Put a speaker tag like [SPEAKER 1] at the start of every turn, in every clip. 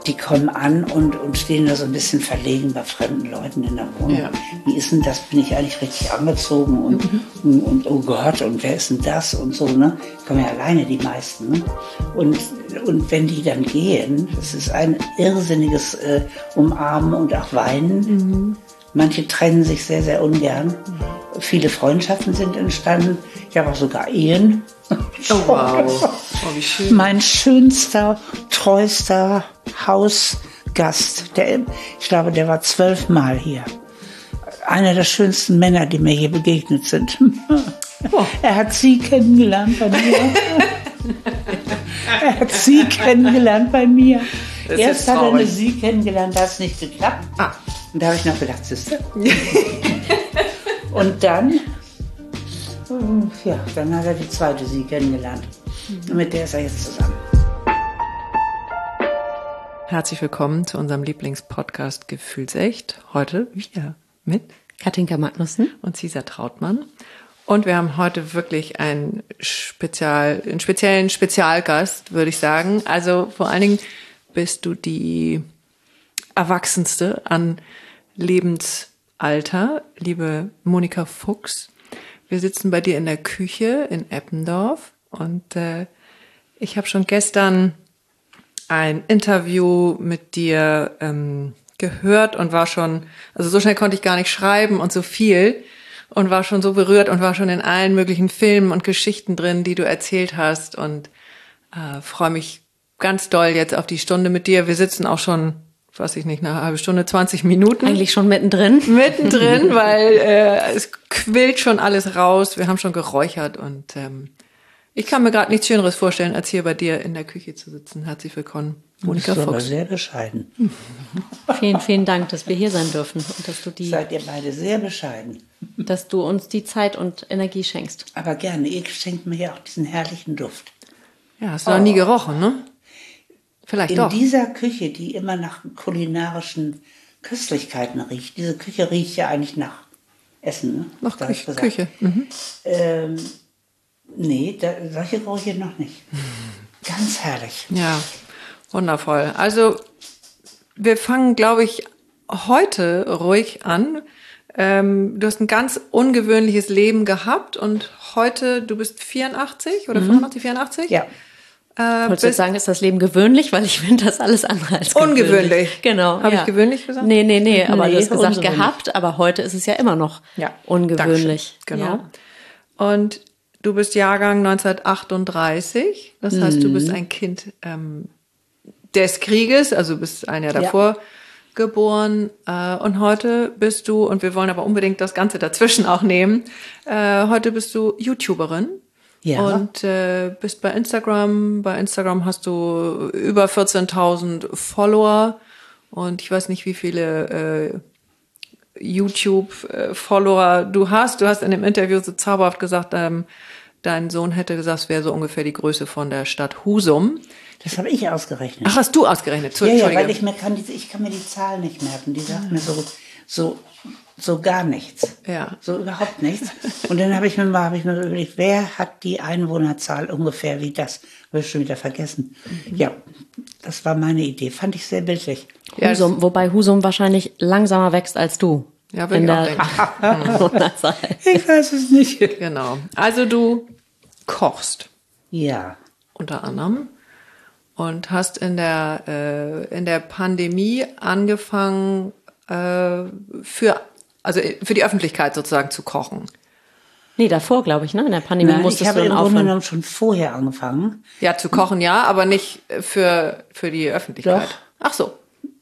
[SPEAKER 1] Die kommen an und stehen da so ein bisschen verlegen bei fremden Leuten in der Wohnung. Ja. Wie ist denn das? Bin ich eigentlich richtig angezogen? Und oh Gott, und wer ist denn das? Und so, ne? Kommen ja alleine die meisten. Ne? Und wenn die dann gehen, das ist ein irrsinniges Umarmen und auch Weinen. Manche trennen sich sehr, sehr ungern. Viele Freundschaften sind entstanden. Ich habe auch sogar Ehen.
[SPEAKER 2] Oh, wow. Oh, wie schön.
[SPEAKER 1] Mein schönster, treuster Hausgast, ich glaube, der war 12 Mal hier. Einer der schönsten Männer, die mir je begegnet sind. Oh. Er hat sie kennengelernt bei mir. Erst hat er sie kennengelernt, da hat es nicht geklappt. Und da habe ich noch gedacht, Sister. Und dann hat er die zweite sie kennengelernt. Und mit der ist er jetzt zusammen.
[SPEAKER 2] Herzlich willkommen zu unserem Lieblingspodcast Gefühlsecht. Heute wieder mit
[SPEAKER 3] Katinka Magnussen
[SPEAKER 2] und Cesar Trautmann. Und wir haben heute wirklich einen speziellen Spezialgast, würde ich sagen. Also vor allen Dingen bist du die Erwachsenste an Lebensalter, liebe Monika Fuchs. Wir sitzen bei dir in der Küche in Eppendorf und ich habe schon gestern ein Interview mit dir gehört und war schon, also so schnell konnte ich gar nicht schreiben und so viel und war schon so berührt und war schon in allen möglichen Filmen und Geschichten drin, die du erzählt hast und freue mich ganz doll jetzt auf die Stunde mit dir. Wir sitzen auch schon, weiß ich nicht, eine halbe Stunde, 20 Minuten.
[SPEAKER 3] Eigentlich schon mittendrin.
[SPEAKER 2] Mittendrin, weil es quillt schon alles raus. Wir haben schon geräuchert und ich kann mir gerade nichts Schöneres vorstellen, als hier bei dir in der Küche zu sitzen. Herzlich willkommen, Monika Fuchs.
[SPEAKER 1] Aber sehr bescheiden.
[SPEAKER 3] Vielen, vielen Dank, dass wir hier sein dürfen und dass du
[SPEAKER 1] seid ihr beide sehr bescheiden.
[SPEAKER 3] Dass du uns die Zeit und Energie schenkst.
[SPEAKER 1] Aber gerne, ihr schenkt mir ja auch diesen herrlichen Duft.
[SPEAKER 2] Ja, hast du noch nie gerochen, ne? Vielleicht doch.
[SPEAKER 1] In dieser Küche, die immer nach kulinarischen Köstlichkeiten riecht. Diese Küche riecht ja eigentlich nach Essen, ne?
[SPEAKER 2] Nach Küche.
[SPEAKER 1] Nee, solche Gerüche noch nicht. Ganz herrlich.
[SPEAKER 2] Ja, wundervoll. Also wir fangen, glaube ich, heute ruhig an. Du hast ein ganz ungewöhnliches Leben gehabt und heute, du bist 84 oder 85, 84?
[SPEAKER 1] Ja.
[SPEAKER 3] Wolltest du sagen, ist das Leben gewöhnlich? Weil ich finde das alles andere als gewöhnlich.
[SPEAKER 2] Ungewöhnlich.
[SPEAKER 3] Genau.
[SPEAKER 2] Habe ich gewöhnlich gesagt?
[SPEAKER 3] Nee, aber du hast gesagt gehabt, aber heute ist es ja immer noch ungewöhnlich.
[SPEAKER 2] Dankeschön. Genau. Ja. Und du bist Jahrgang 1938, das heißt, du bist ein Kind des Krieges, also bist ein Jahr davor geboren und heute bist du, und wir wollen aber unbedingt das Ganze dazwischen auch nehmen, heute bist du YouTuberin.
[SPEAKER 1] Ja.
[SPEAKER 2] Und bist bei Instagram. Bei Instagram hast du über 14.000 Follower und ich weiß nicht, wie viele YouTube-Follower du hast. Du hast in dem Interview so zauberhaft gesagt, dein Sohn hätte gesagt, es wäre so ungefähr die Größe von der Stadt Husum.
[SPEAKER 1] Das habe ich ausgerechnet.
[SPEAKER 2] Ach, hast du ausgerechnet?
[SPEAKER 1] Ja, weil ich kann mir die Zahl nicht merken. Die sagt mir so gar nichts.
[SPEAKER 2] Ja.
[SPEAKER 1] So überhaupt nichts. Und dann habe ich mir überlegt, wer hat die Einwohnerzahl ungefähr wie das? Habe ich schon wieder vergessen. Ja, das war meine Idee. Fand ich sehr bildlich.
[SPEAKER 3] Husum, wobei Husum wahrscheinlich langsamer wächst als du.
[SPEAKER 2] Ja, würde ich auch denken.
[SPEAKER 1] Ich weiß es nicht.
[SPEAKER 2] Genau. Also du kochst.
[SPEAKER 1] Ja.
[SPEAKER 2] Unter anderem. Und hast in der Pandemie angefangen, für die Öffentlichkeit sozusagen zu kochen.
[SPEAKER 3] Nee, davor, glaube ich, ne? In der Pandemie musstest du dann aufhören.
[SPEAKER 1] Ich habe im Grunde genommen schon vorher angefangen.
[SPEAKER 2] Ja, zu kochen, ja, aber nicht für die Öffentlichkeit.
[SPEAKER 1] Doch.
[SPEAKER 2] Ach so.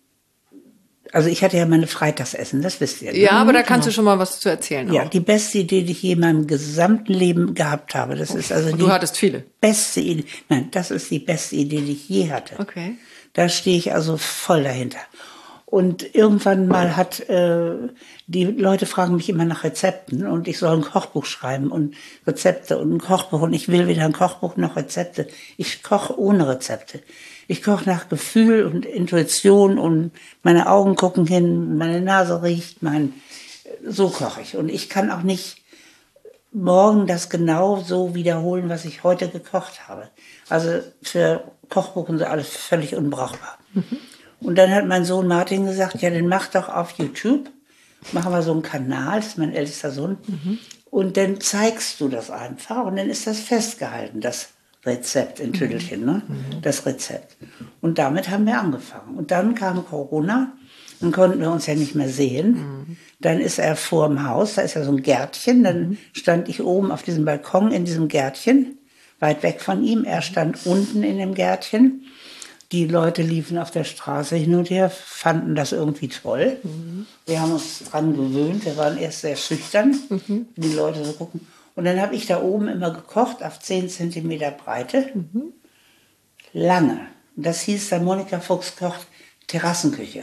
[SPEAKER 1] Also ich hatte ja meine Freitagsessen, das wisst ihr. Ne?
[SPEAKER 2] Ja, aber da kannst du schon mal was zu erzählen.
[SPEAKER 1] Ja,
[SPEAKER 2] auch.
[SPEAKER 1] Die beste Idee, die ich je in meinem gesamten Leben gehabt habe. Das ist also
[SPEAKER 2] Und du hattest viele?
[SPEAKER 1] Beste Idee. Nein, das ist die beste Idee, die ich je hatte.
[SPEAKER 2] Okay.
[SPEAKER 1] Da stehe ich also voll dahinter. Und irgendwann mal die Leute fragen mich immer nach Rezepten und ich soll ein Kochbuch schreiben und Rezepte und ein Kochbuch und ich will weder ein Kochbuch noch Rezepte. Ich koche ohne Rezepte. Ich koche nach Gefühl und Intuition und meine Augen gucken hin, meine Nase riecht, so koche ich. Und ich kann auch nicht morgen das genau so wiederholen, was ich heute gekocht habe. Also für Kochbuch und so alles völlig unbrauchbar. Und dann hat mein Sohn Martin gesagt, ja, dann mach doch auf YouTube, machen wir so einen Kanal, das ist mein ältester Sohn, und dann zeigst du das einfach und dann ist das festgehalten, das Rezept in Tüdelchen, ne? Das Rezept. Und damit haben wir angefangen. Und dann kam Corona, dann konnten wir uns ja nicht mehr sehen. Dann ist er vor dem Haus, da ist ja so ein Gärtchen, dann stand ich oben auf diesem Balkon in diesem Gärtchen, weit weg von ihm, er stand unten in dem Gärtchen. Die Leute liefen auf der Straße hin und her, fanden das irgendwie toll. Wir haben uns dran gewöhnt, wir waren erst sehr schüchtern, die Leute so gucken. Und dann habe ich da oben immer gekocht, auf 10 Zentimeter Breite, lange. Und das hieß dann, Monika Fuchs kocht Terrassenküche.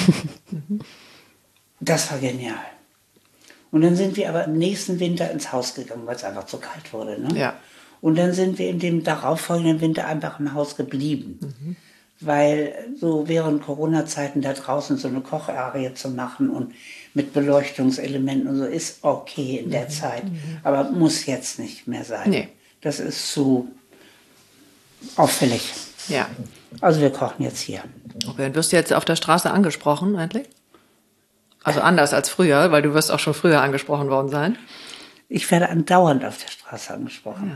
[SPEAKER 1] Das war genial. Und dann sind wir aber im nächsten Winter ins Haus gegangen, weil es einfach zu kalt wurde. Ne?
[SPEAKER 2] Ja.
[SPEAKER 1] Und dann sind wir in dem darauffolgenden Winter einfach im Haus geblieben. Weil so während Corona-Zeiten da draußen so eine Kocharie zu machen und mit Beleuchtungselementen und so ist okay in der Zeit. Aber muss jetzt nicht mehr sein.
[SPEAKER 2] Nee.
[SPEAKER 1] Das ist zu auffällig.
[SPEAKER 2] Ja.
[SPEAKER 1] Also wir kochen jetzt hier.
[SPEAKER 2] Okay, und wirst du jetzt auf der Straße angesprochen eigentlich? Also anders als früher, weil du wirst auch schon früher angesprochen worden sein.
[SPEAKER 1] Ich werde andauernd auf der Straße angesprochen.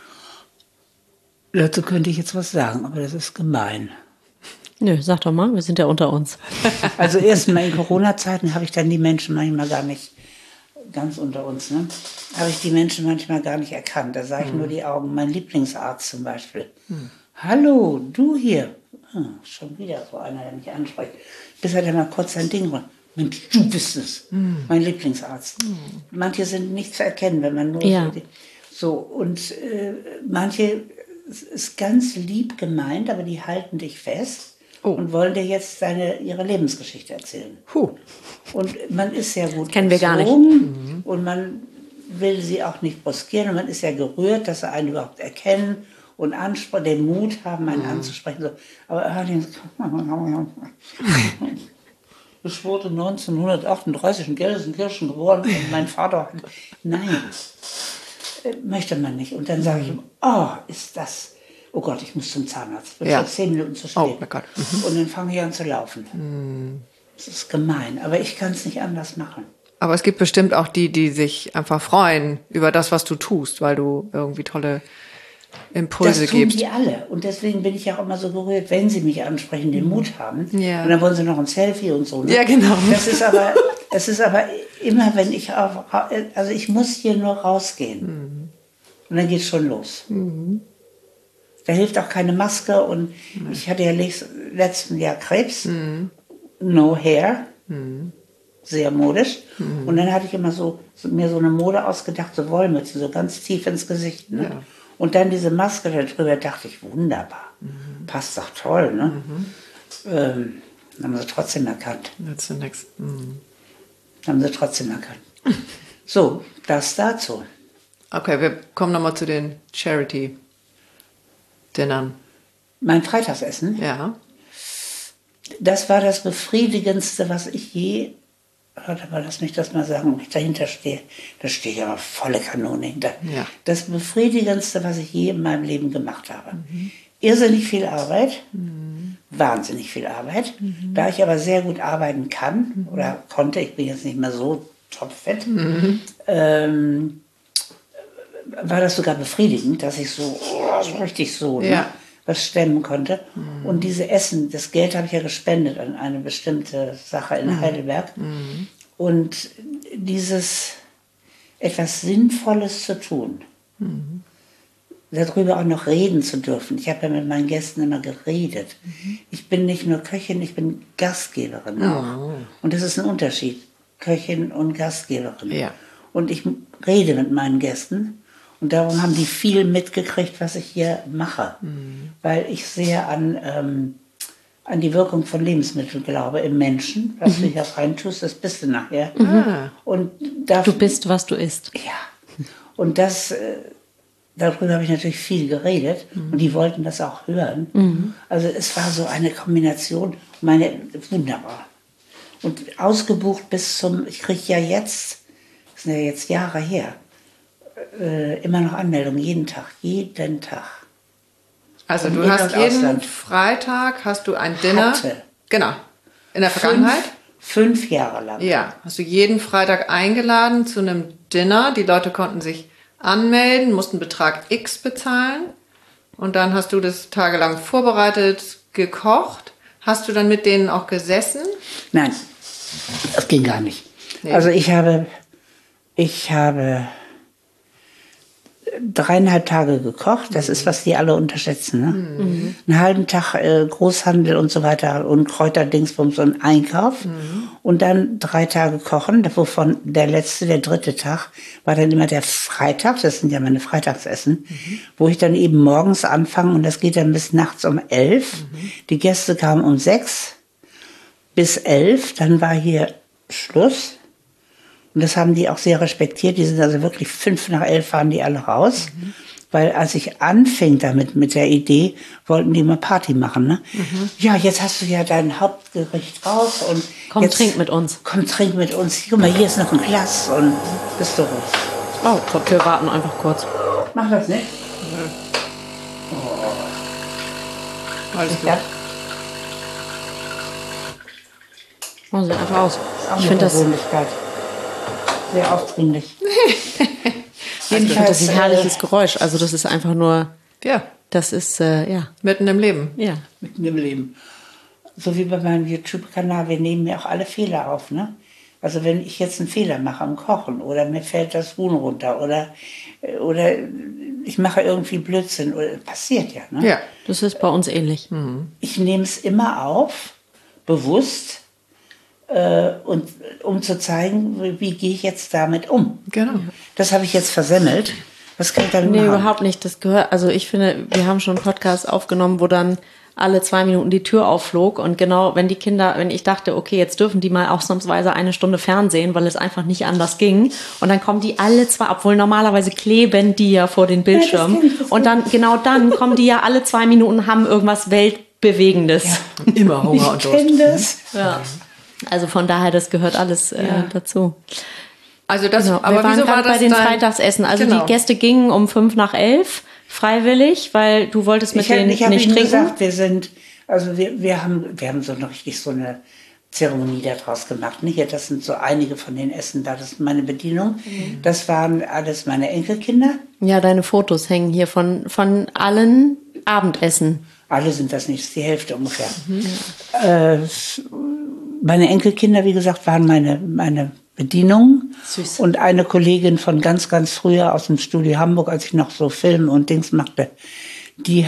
[SPEAKER 1] Ja. Dazu könnte ich jetzt was sagen, aber das ist gemein.
[SPEAKER 3] Nö, sag doch mal, wir sind ja unter uns.
[SPEAKER 1] Also erst mal in Corona-Zeiten habe ich dann die Menschen manchmal gar nicht, ganz unter uns, ne? Habe ich die Menschen manchmal gar nicht erkannt. Da sah ich nur die Augen. Mein Lieblingsarzt zum Beispiel. Hallo, du hier. Schon wieder so einer, der mich anspricht. Bis er dann mal kurz sein Ding macht. Mensch, du bist es. Mein Lieblingsarzt. Manche sind nicht zu erkennen, wenn man nur so und manche ist ganz lieb gemeint, aber die halten dich fest und wollen dir jetzt ihre Lebensgeschichte erzählen. Und man ist ja gut
[SPEAKER 3] kennen wir gar nicht.
[SPEAKER 1] Und man will sie auch nicht brüskieren und man ist ja gerührt, dass sie einen überhaupt erkennen und den Mut haben, einen anzusprechen. So. Aber ich wurde 1938 in Gelsenkirchen geboren und mein Vater... Nein, möchte man nicht. Und dann sage ich ihm, ist das... Oh Gott, ich muss zum Zahnarzt. Ich bin schon 10 Minuten zu spät.
[SPEAKER 2] Oh mein Gott.
[SPEAKER 1] Und dann fange ich an zu laufen. Das ist gemein, aber ich kann es nicht anders machen.
[SPEAKER 2] Aber es gibt bestimmt auch die sich einfach freuen über das, was du tust, weil du irgendwie tolle Impulse
[SPEAKER 1] gibst. Das tun
[SPEAKER 2] gibst.
[SPEAKER 1] die alle. Und deswegen bin ich auch immer so gerührt, wenn sie mich ansprechen, den Mut haben.
[SPEAKER 2] Ja.
[SPEAKER 1] Und dann wollen sie noch ein Selfie und so. Ne?
[SPEAKER 2] Ja, genau.
[SPEAKER 1] Es ist aber immer, wenn ich also ich muss hier nur rausgehen. Und dann geht es schon los. Da hilft auch keine Maske. Und ich hatte ja letzten Jahr Krebs. No hair. Sehr modisch. Und dann hatte ich immer mir so eine Mode ausgedacht, so Wollmützen, so ganz tief ins Gesicht. Ne? Ja. Und dann diese Maske darüber, dachte ich, wunderbar. Passt doch toll, ne? Haben sie trotzdem erkannt.
[SPEAKER 2] That's the next.
[SPEAKER 1] Haben sie trotzdem erkannt. So, das dazu.
[SPEAKER 2] Okay, wir kommen nochmal zu den Charity-Dinnern.
[SPEAKER 1] Mein Freitagsessen?
[SPEAKER 2] Ja.
[SPEAKER 1] Das war das Befriedigendste, was ich je... Warte mal, lass mich das mal sagen, ob ich dahinter stehe. Da stehe ich aber volle Kanone hinter. Ja. Das Befriedigendste, was ich je in meinem Leben gemacht habe. Irrsinnig viel Arbeit, wahnsinnig viel Arbeit. Da ich aber sehr gut arbeiten kann oder konnte, ich bin jetzt nicht mehr so topfit, war das sogar befriedigend, dass ich so richtig so was stemmen konnte. Und diese Essen, das Geld habe ich ja gespendet an eine bestimmte Sache in Heidelberg. Und dieses etwas Sinnvolles zu tun, darüber auch noch reden zu dürfen. Ich habe ja mit meinen Gästen immer geredet. Ich bin nicht nur Köchin, ich bin Gastgeberin auch. Und das ist ein Unterschied, Köchin und Gastgeberin. Ja. Und ich rede mit meinen Gästen. Und darum haben die viel mitgekriegt, was ich hier mache. Weil ich sehr an die Wirkung von Lebensmitteln glaube im Menschen. Was du hier reintust, das bist du nachher. Und
[SPEAKER 3] du bist, was du isst.
[SPEAKER 1] Ja. Und darüber habe ich natürlich viel geredet. Und die wollten das auch hören. Also es war so eine Kombination. Wunderbar. Und ausgebucht ich kriege ja jetzt, das sind ja jetzt Jahre her, immer noch Anmeldungen, jeden Tag.
[SPEAKER 2] Also du hast jeden Freitag hast du ein Dinner? Genau. In der Vergangenheit?
[SPEAKER 1] 5 Jahre lang.
[SPEAKER 2] Ja. Hast du jeden Freitag eingeladen zu einem Dinner. Die Leute konnten sich anmelden, mussten Betrag X bezahlen. Und dann hast du das tagelang vorbereitet, gekocht. Hast du dann mit denen auch gesessen?
[SPEAKER 1] Nein, das ging gar nicht. Nee. Also ich habe 3,5 Tage gekocht. Das ist, was die alle unterschätzen. Ne? Mhm. Einen halben Tag Großhandel und so weiter und Kräuterdingsbums und Einkauf. Mhm. Und dann 3 Tage kochen, wovon der 3. Tag, war dann immer der Freitag. Das sind ja meine Freitagsessen, wo ich dann eben morgens anfange und das geht dann bis nachts um 11. Die Gäste kamen um 6 bis 11. Dann war hier Schluss. Und das haben die auch sehr respektiert. Die sind also wirklich 5 nach 11 waren die alle raus. Mhm. Weil als ich anfing damit mit der Idee, wollten die mal Party machen. Ne? Mhm. Ja, jetzt hast du ja dein Hauptgericht raus. Und
[SPEAKER 3] komm, jetzt, trink mit uns.
[SPEAKER 1] Komm, trink mit uns. Guck mal, hier ist noch ein Glas und bist du raus.
[SPEAKER 3] Oh, ich glaube, wir warten einfach kurz.
[SPEAKER 1] Mach das nicht?
[SPEAKER 2] Ja.
[SPEAKER 1] Oh.
[SPEAKER 2] Alles gut.
[SPEAKER 1] Ja.
[SPEAKER 3] Oh, sieht einfach aus.
[SPEAKER 1] Ich finde das sehr aufdringlich.
[SPEAKER 3] Jedenfalls, das ist ein herrliches Geräusch. Also das ist einfach nur,
[SPEAKER 2] ja,
[SPEAKER 3] das ist, ja.
[SPEAKER 2] Mitten im Leben.
[SPEAKER 3] Ja.
[SPEAKER 1] Mitten im Leben. So wie bei meinem YouTube-Kanal, wir nehmen ja auch alle Fehler auf, ne? Also wenn ich jetzt einen Fehler mache am Kochen oder mir fällt das Huhn runter oder ich mache irgendwie Blödsinn, oder, passiert ja, ne?
[SPEAKER 3] Ja, das ist bei uns ähnlich.
[SPEAKER 1] Mhm. Ich nehme es immer auf, bewusst, und um zu zeigen, wie gehe ich jetzt damit um.
[SPEAKER 2] Genau.
[SPEAKER 1] Das habe ich jetzt versemmelt. Was kann ich damit machen?
[SPEAKER 3] Nee, überhaupt nicht. Das gehört, also ich finde, wir haben schon einen Podcast aufgenommen, wo dann alle 2 Minuten die Tür aufflog und genau, wenn ich dachte, okay, jetzt dürfen die mal ausnahmsweise 1 Stunde Fernsehen, weil es einfach nicht anders ging und dann kommen die alle 2, obwohl normalerweise kleben die ja vor den Bildschirmen und dann, genau dann kommen die ja alle 2 Minuten, haben irgendwas Weltbewegendes.
[SPEAKER 2] Ja. Immer Hunger und Durst.
[SPEAKER 1] Ich kenne das.
[SPEAKER 3] Ja. Also von daher, das gehört alles dazu.
[SPEAKER 2] Also das,
[SPEAKER 3] genau.
[SPEAKER 2] aber
[SPEAKER 3] wir waren gerade bei den Freitagsessen. Also genau. Die Gäste gingen um 5 nach 11 freiwillig, weil du wolltest mit denen nicht trinken.
[SPEAKER 1] Gesagt, wir haben so eine Zeremonie daraus gemacht. Nicht? Das sind so einige von den Essen da. Das ist meine Bedienung. Mhm. Das waren alles meine Enkelkinder.
[SPEAKER 3] Ja, deine Fotos hängen hier von allen Abendessen.
[SPEAKER 1] Alle sind das nicht, das ist die Hälfte ungefähr. Mhm. Meine Enkelkinder, wie gesagt, waren meine Bedienung.
[SPEAKER 3] Süß.
[SPEAKER 1] Und eine Kollegin von ganz, ganz früher aus dem Studio Hamburg, als ich noch so Film und Dings machte, die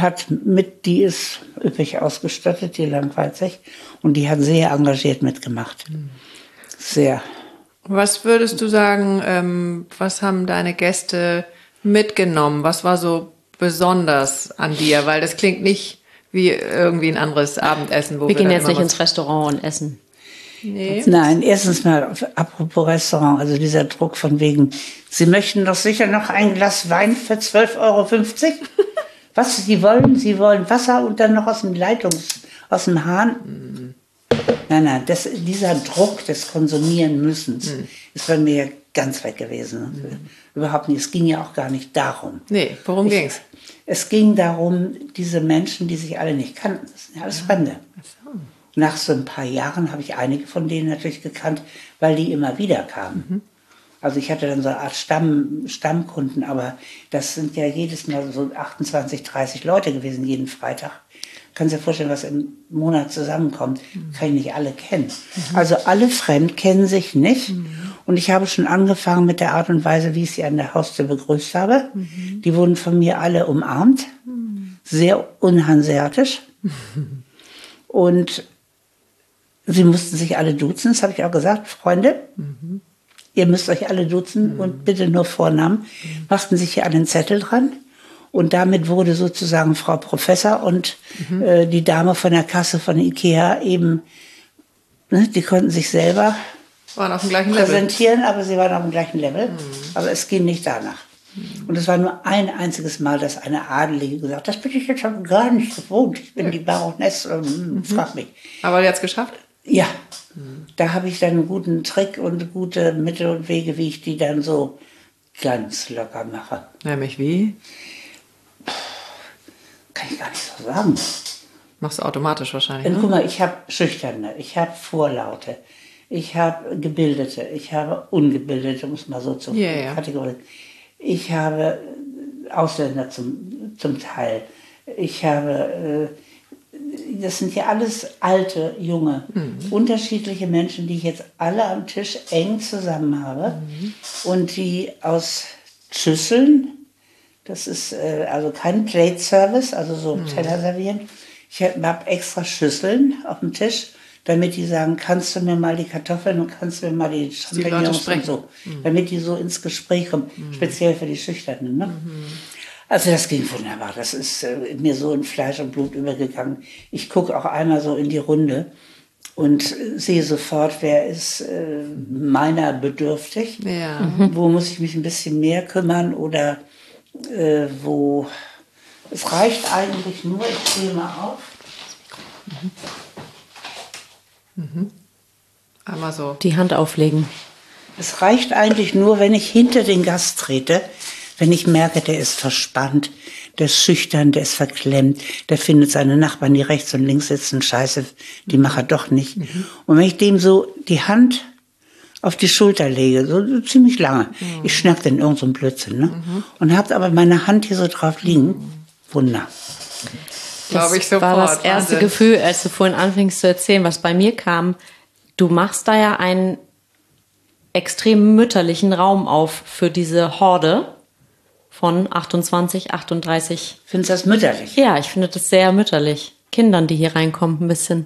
[SPEAKER 1] ist üppig ausgestattet, die langweilt sich. Und die hat sehr engagiert mitgemacht. Sehr.
[SPEAKER 2] Was würdest du sagen, was haben deine Gäste mitgenommen? Was war so besonders an dir? Weil das klingt nicht wie irgendwie ein anderes Abendessen.
[SPEAKER 3] Wir gehen jetzt nicht ins Restaurant und essen.
[SPEAKER 2] Nee.
[SPEAKER 1] Nein, erstens mal, apropos Restaurant, also dieser Druck von wegen, Sie möchten doch sicher noch ein Glas Wein für 12,50 €? Was Sie wollen Wasser und dann noch aus dem Hahn? Nein, dieser Druck des Konsumieren müssens ist bei mir ganz weg gewesen. Überhaupt nicht, es ging ja auch gar nicht darum.
[SPEAKER 2] Nee, worum ging's?
[SPEAKER 1] Es ging darum, diese Menschen, die sich alle nicht kannten, das sind ja alles Fremde. Nach so ein paar Jahren habe ich einige von denen natürlich gekannt, weil die immer wieder kamen. Mhm. Also ich hatte dann so eine Art Stammkunden, aber das sind ja jedes Mal so 28, 30 Leute gewesen, jeden Freitag. Kannst dir vorstellen, was im Monat zusammenkommt. Kann ich nicht alle kennen. Mhm. Also alle fremd kennen sich nicht. Mhm. Und ich habe schon angefangen mit der Art und Weise, wie ich sie an der Haustür begrüßt habe. Mhm. Die wurden von mir alle umarmt. Mhm. Sehr unhanseatisch. Mhm. Und sie mussten sich alle duzen, das habe ich auch gesagt. Freunde, ihr müsst euch alle duzen und bitte nur Vornamen. Machten sich hier einen Zettel dran. Und damit wurde sozusagen Frau Professor und die Dame von der Kasse von Ikea eben, ne, die konnten sich selber
[SPEAKER 2] waren auf dem gleichen
[SPEAKER 1] präsentieren, aber sie waren auf dem gleichen Level. Aber es ging nicht danach. Und es war nur ein einziges Mal, dass eine Adelige gesagt hat, das bin ich jetzt schon gar nicht gewohnt. Ich bin die Baroness, frag mich.
[SPEAKER 2] Aber jetzt geschafft?
[SPEAKER 1] Ja, da habe ich dann einen guten Trick und gute Mittel und Wege, wie ich die dann so ganz locker mache.
[SPEAKER 2] Nämlich wie?
[SPEAKER 1] Kann ich gar nicht so sagen.
[SPEAKER 2] Machst du automatisch wahrscheinlich, ne?
[SPEAKER 1] Guck mal, ich habe Schüchterne, ich habe Vorlaute, ich habe Gebildete, ich habe Ungebildete, um es mal so zu kategorisieren. Ich habe Ausländer zum Teil. Ich habe, das sind ja alles alte, junge, unterschiedliche Menschen, die ich jetzt alle am Tisch eng zusammen habe und die aus Schüsseln, das ist also kein Plate Service, also so Teller servieren. Ich habe extra Schüsseln auf dem Tisch, damit die sagen, kannst du mir mal die Kartoffeln und kannst du mir mal die Champignons und so, damit die so ins Gespräch kommen, speziell für die Schüchternen. Ne? Also das ging wunderbar, das ist mir so in Fleisch und Blut übergegangen. Ich gucke auch einmal so in die Runde und sehe sofort, wer ist meiner bedürftig, wo muss ich mich ein bisschen mehr kümmern oder wo... Es reicht eigentlich nur, ich zähle mal auf.
[SPEAKER 2] Einmal so.
[SPEAKER 3] Die Hand auflegen.
[SPEAKER 1] Es reicht eigentlich nur, wenn ich hinter den Gast trete, wenn ich merke, der ist verspannt, der ist schüchtern, der ist verklemmt, der findet seine Nachbarn, die rechts und links sitzen, scheiße, die macht er doch nicht. Und wenn ich dem so die Hand auf die Schulter lege, so ziemlich lange, ich schnack dann irgend so einen Blödsinn, ne? Und hab aber meine Hand hier so drauf liegen, Wunder.
[SPEAKER 3] Das
[SPEAKER 2] ich sofort.
[SPEAKER 3] war das erste
[SPEAKER 2] Wahnsinn.
[SPEAKER 3] Gefühl, als du vorhin anfingst zu erzählen, was bei mir kam. Du machst da ja einen extrem mütterlichen Raum auf für diese Horde von 28, 38.
[SPEAKER 1] Findest du das mütterlich?
[SPEAKER 3] Ja, ich finde das sehr mütterlich. Kindern, die hier reinkommen, ein bisschen.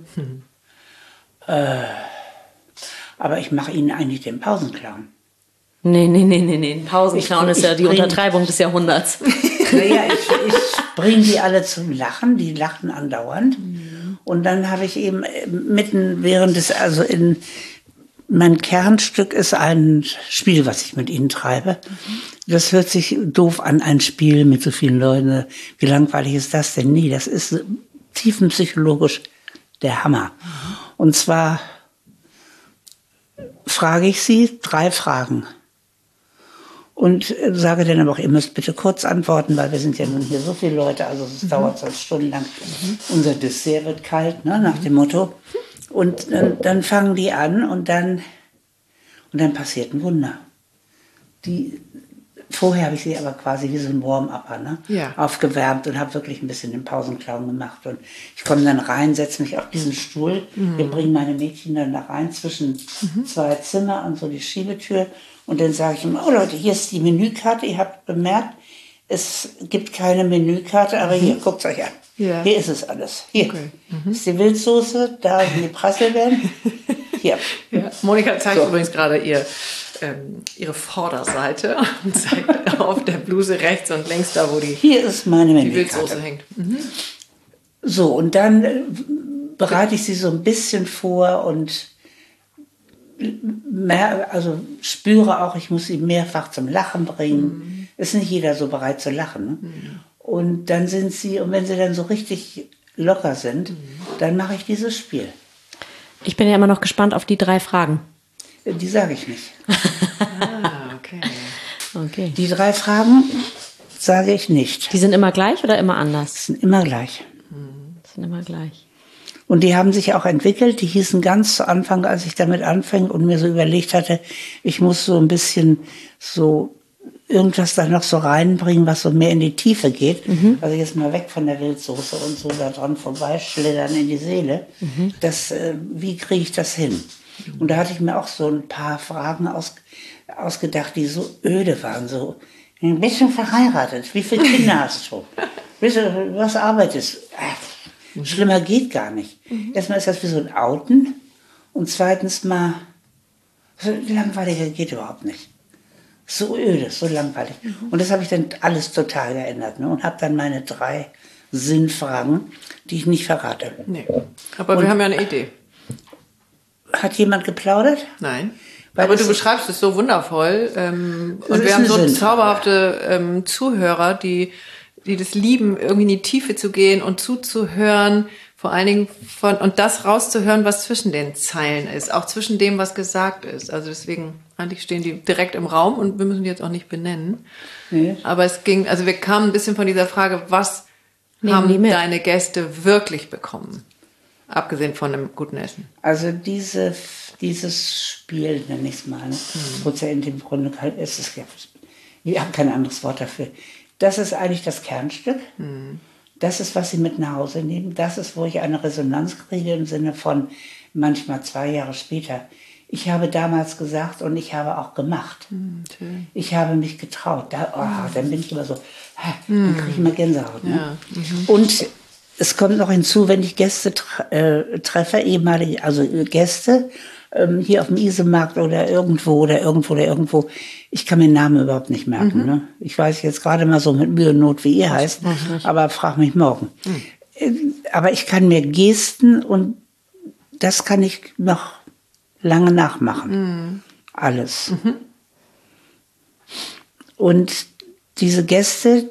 [SPEAKER 1] Aber ich mache ihnen eigentlich den Pausenclown.
[SPEAKER 3] Nee. Pausenclown ist ja die
[SPEAKER 1] bring-
[SPEAKER 3] Untertreibung des Jahrhunderts.
[SPEAKER 1] Naja, ich bringe die alle zum Lachen, die lachen andauernd. Und dann habe ich eben mein Kernstück ist ein Spiel, was ich mit ihnen treibe. Das hört sich doof an, ein Spiel mit so vielen Leuten. Wie langweilig ist das denn? Nee, das ist tiefenpsychologisch der Hammer. Und zwar frage ich sie 3 Fragen. Und sage dann aber auch, ihr müsst bitte kurz antworten, weil wir sind ja nun hier so viele Leute, also es dauert sonst stundenlang. Unser Dessert wird kalt, ne, nach dem Motto. Und dann fangen die an und dann passiert ein Wunder. Vorher habe ich sie aber quasi wie so ein Warm-Upper, ne? Aufgewärmt und habe wirklich ein bisschen den Pausenclown gemacht. Und ich komme dann rein, setze mich auf diesen Stuhl. Wir bringen meine Mädchen dann da rein zwischen 2 Zimmer und so die Schiebetür. Und dann sage ich ihm, oh Leute, hier ist die Menükarte. Ihr habt bemerkt, es gibt keine Menükarte, aber hier, guckt euch an.
[SPEAKER 2] Ja.
[SPEAKER 1] Hier ist es alles. Hier
[SPEAKER 2] Okay.
[SPEAKER 1] ist die Wildsoße, da sind die Prasselbeeren. Hier.
[SPEAKER 2] Ja. Monika zeigt übrigens gerade ihre Vorderseite und zeigt auf der Bluse rechts und links da, wo die
[SPEAKER 1] Hier ist meine
[SPEAKER 2] Wildsoße
[SPEAKER 1] Menükarte.
[SPEAKER 2] hängt.
[SPEAKER 1] So, und dann bereite ich sie so ein bisschen vor und spüre auch, ich muss sie mehrfach zum Lachen bringen. Ist nicht jeder so bereit zu lachen. Ne? Und dann und wenn sie dann so richtig locker sind, dann mache ich dieses Spiel.
[SPEAKER 3] Ich bin ja immer noch gespannt auf die 3 Fragen.
[SPEAKER 1] Die sage ich nicht.
[SPEAKER 2] Okay.
[SPEAKER 3] Okay.
[SPEAKER 1] Die 3 Fragen sage ich nicht.
[SPEAKER 3] Die sind immer gleich oder immer anders?
[SPEAKER 1] Sind immer gleich.
[SPEAKER 3] Die sind immer gleich.
[SPEAKER 1] Und die haben sich auch entwickelt. Die hießen ganz zu Anfang, als ich damit anfing und mir so überlegt hatte, ich muss so ein bisschen so irgendwas da noch so reinbringen, was so mehr in die Tiefe geht. Also jetzt mal weg von der Wildsoße und so da dran vorbeischlittern in die Seele. Wie kriege ich das hin? Und da hatte ich mir auch so ein paar Fragen ausgedacht, die so öde waren. So, bist du verheiratet? Wie viele Kinder hast du? Was arbeitest du? Schlimmer geht gar nicht. Erstmal ist das wie so ein Outen und zweitens mal, langweiliger geht überhaupt nicht. So öde, so langweilig. Und das habe ich dann alles total geändert, ne? Und habe dann meine 3 Sinnfragen, die ich nicht verrate.
[SPEAKER 2] Nee. Aber wir haben ja eine Idee.
[SPEAKER 1] Hat jemand geplaudert?
[SPEAKER 2] Nein.
[SPEAKER 1] Weil
[SPEAKER 2] Aber
[SPEAKER 1] das
[SPEAKER 2] du beschreibst es so wundervoll. Und
[SPEAKER 1] ist
[SPEAKER 2] wir haben
[SPEAKER 1] eine
[SPEAKER 2] so
[SPEAKER 1] Sinnfrage.
[SPEAKER 2] zauberhafte Zuhörer, die das lieben, irgendwie in die Tiefe zu gehen und zuzuhören, vor allen Dingen und das rauszuhören, was zwischen den Zeilen ist, auch zwischen dem, was gesagt ist. Also deswegen, eigentlich stehen die direkt im Raum und wir müssen die jetzt auch nicht benennen.
[SPEAKER 1] Nee.
[SPEAKER 2] Aber wir kamen ein bisschen von dieser Frage, was
[SPEAKER 3] Nehmen die
[SPEAKER 2] haben
[SPEAKER 3] mit.
[SPEAKER 2] deine Gäste wirklich bekommen? Abgesehen von einem guten Essen.
[SPEAKER 1] Also dieses Spiel, nenne ich es mal, ne? Prozent im Grunde ist es ja, ich habe kein anderes Wort dafür. Das ist eigentlich das Kernstück. Das ist, was sie mit nach Hause nehmen. Das ist, wo ich eine Resonanz kriege im Sinne von manchmal 2 Jahre später. Ich habe damals gesagt und ich habe auch gemacht. Ich habe mich getraut. Dann bin ich immer so, dann kriege ich immer Gänsehaut. Ne?
[SPEAKER 2] Ja.
[SPEAKER 1] Und es kommt noch hinzu, wenn ich Gäste treffe, ehemalige, also Gäste, hier auf dem Isemarkt oder irgendwo, ich kann mir den Namen überhaupt nicht merken. Ne? Ich weiß jetzt gerade mal so mit Mühe und Not, wie ihr heißt, aber frag mich morgen. Aber ich kann mir Gesten und das kann ich noch lange nachmachen. Alles. Und diese Gäste,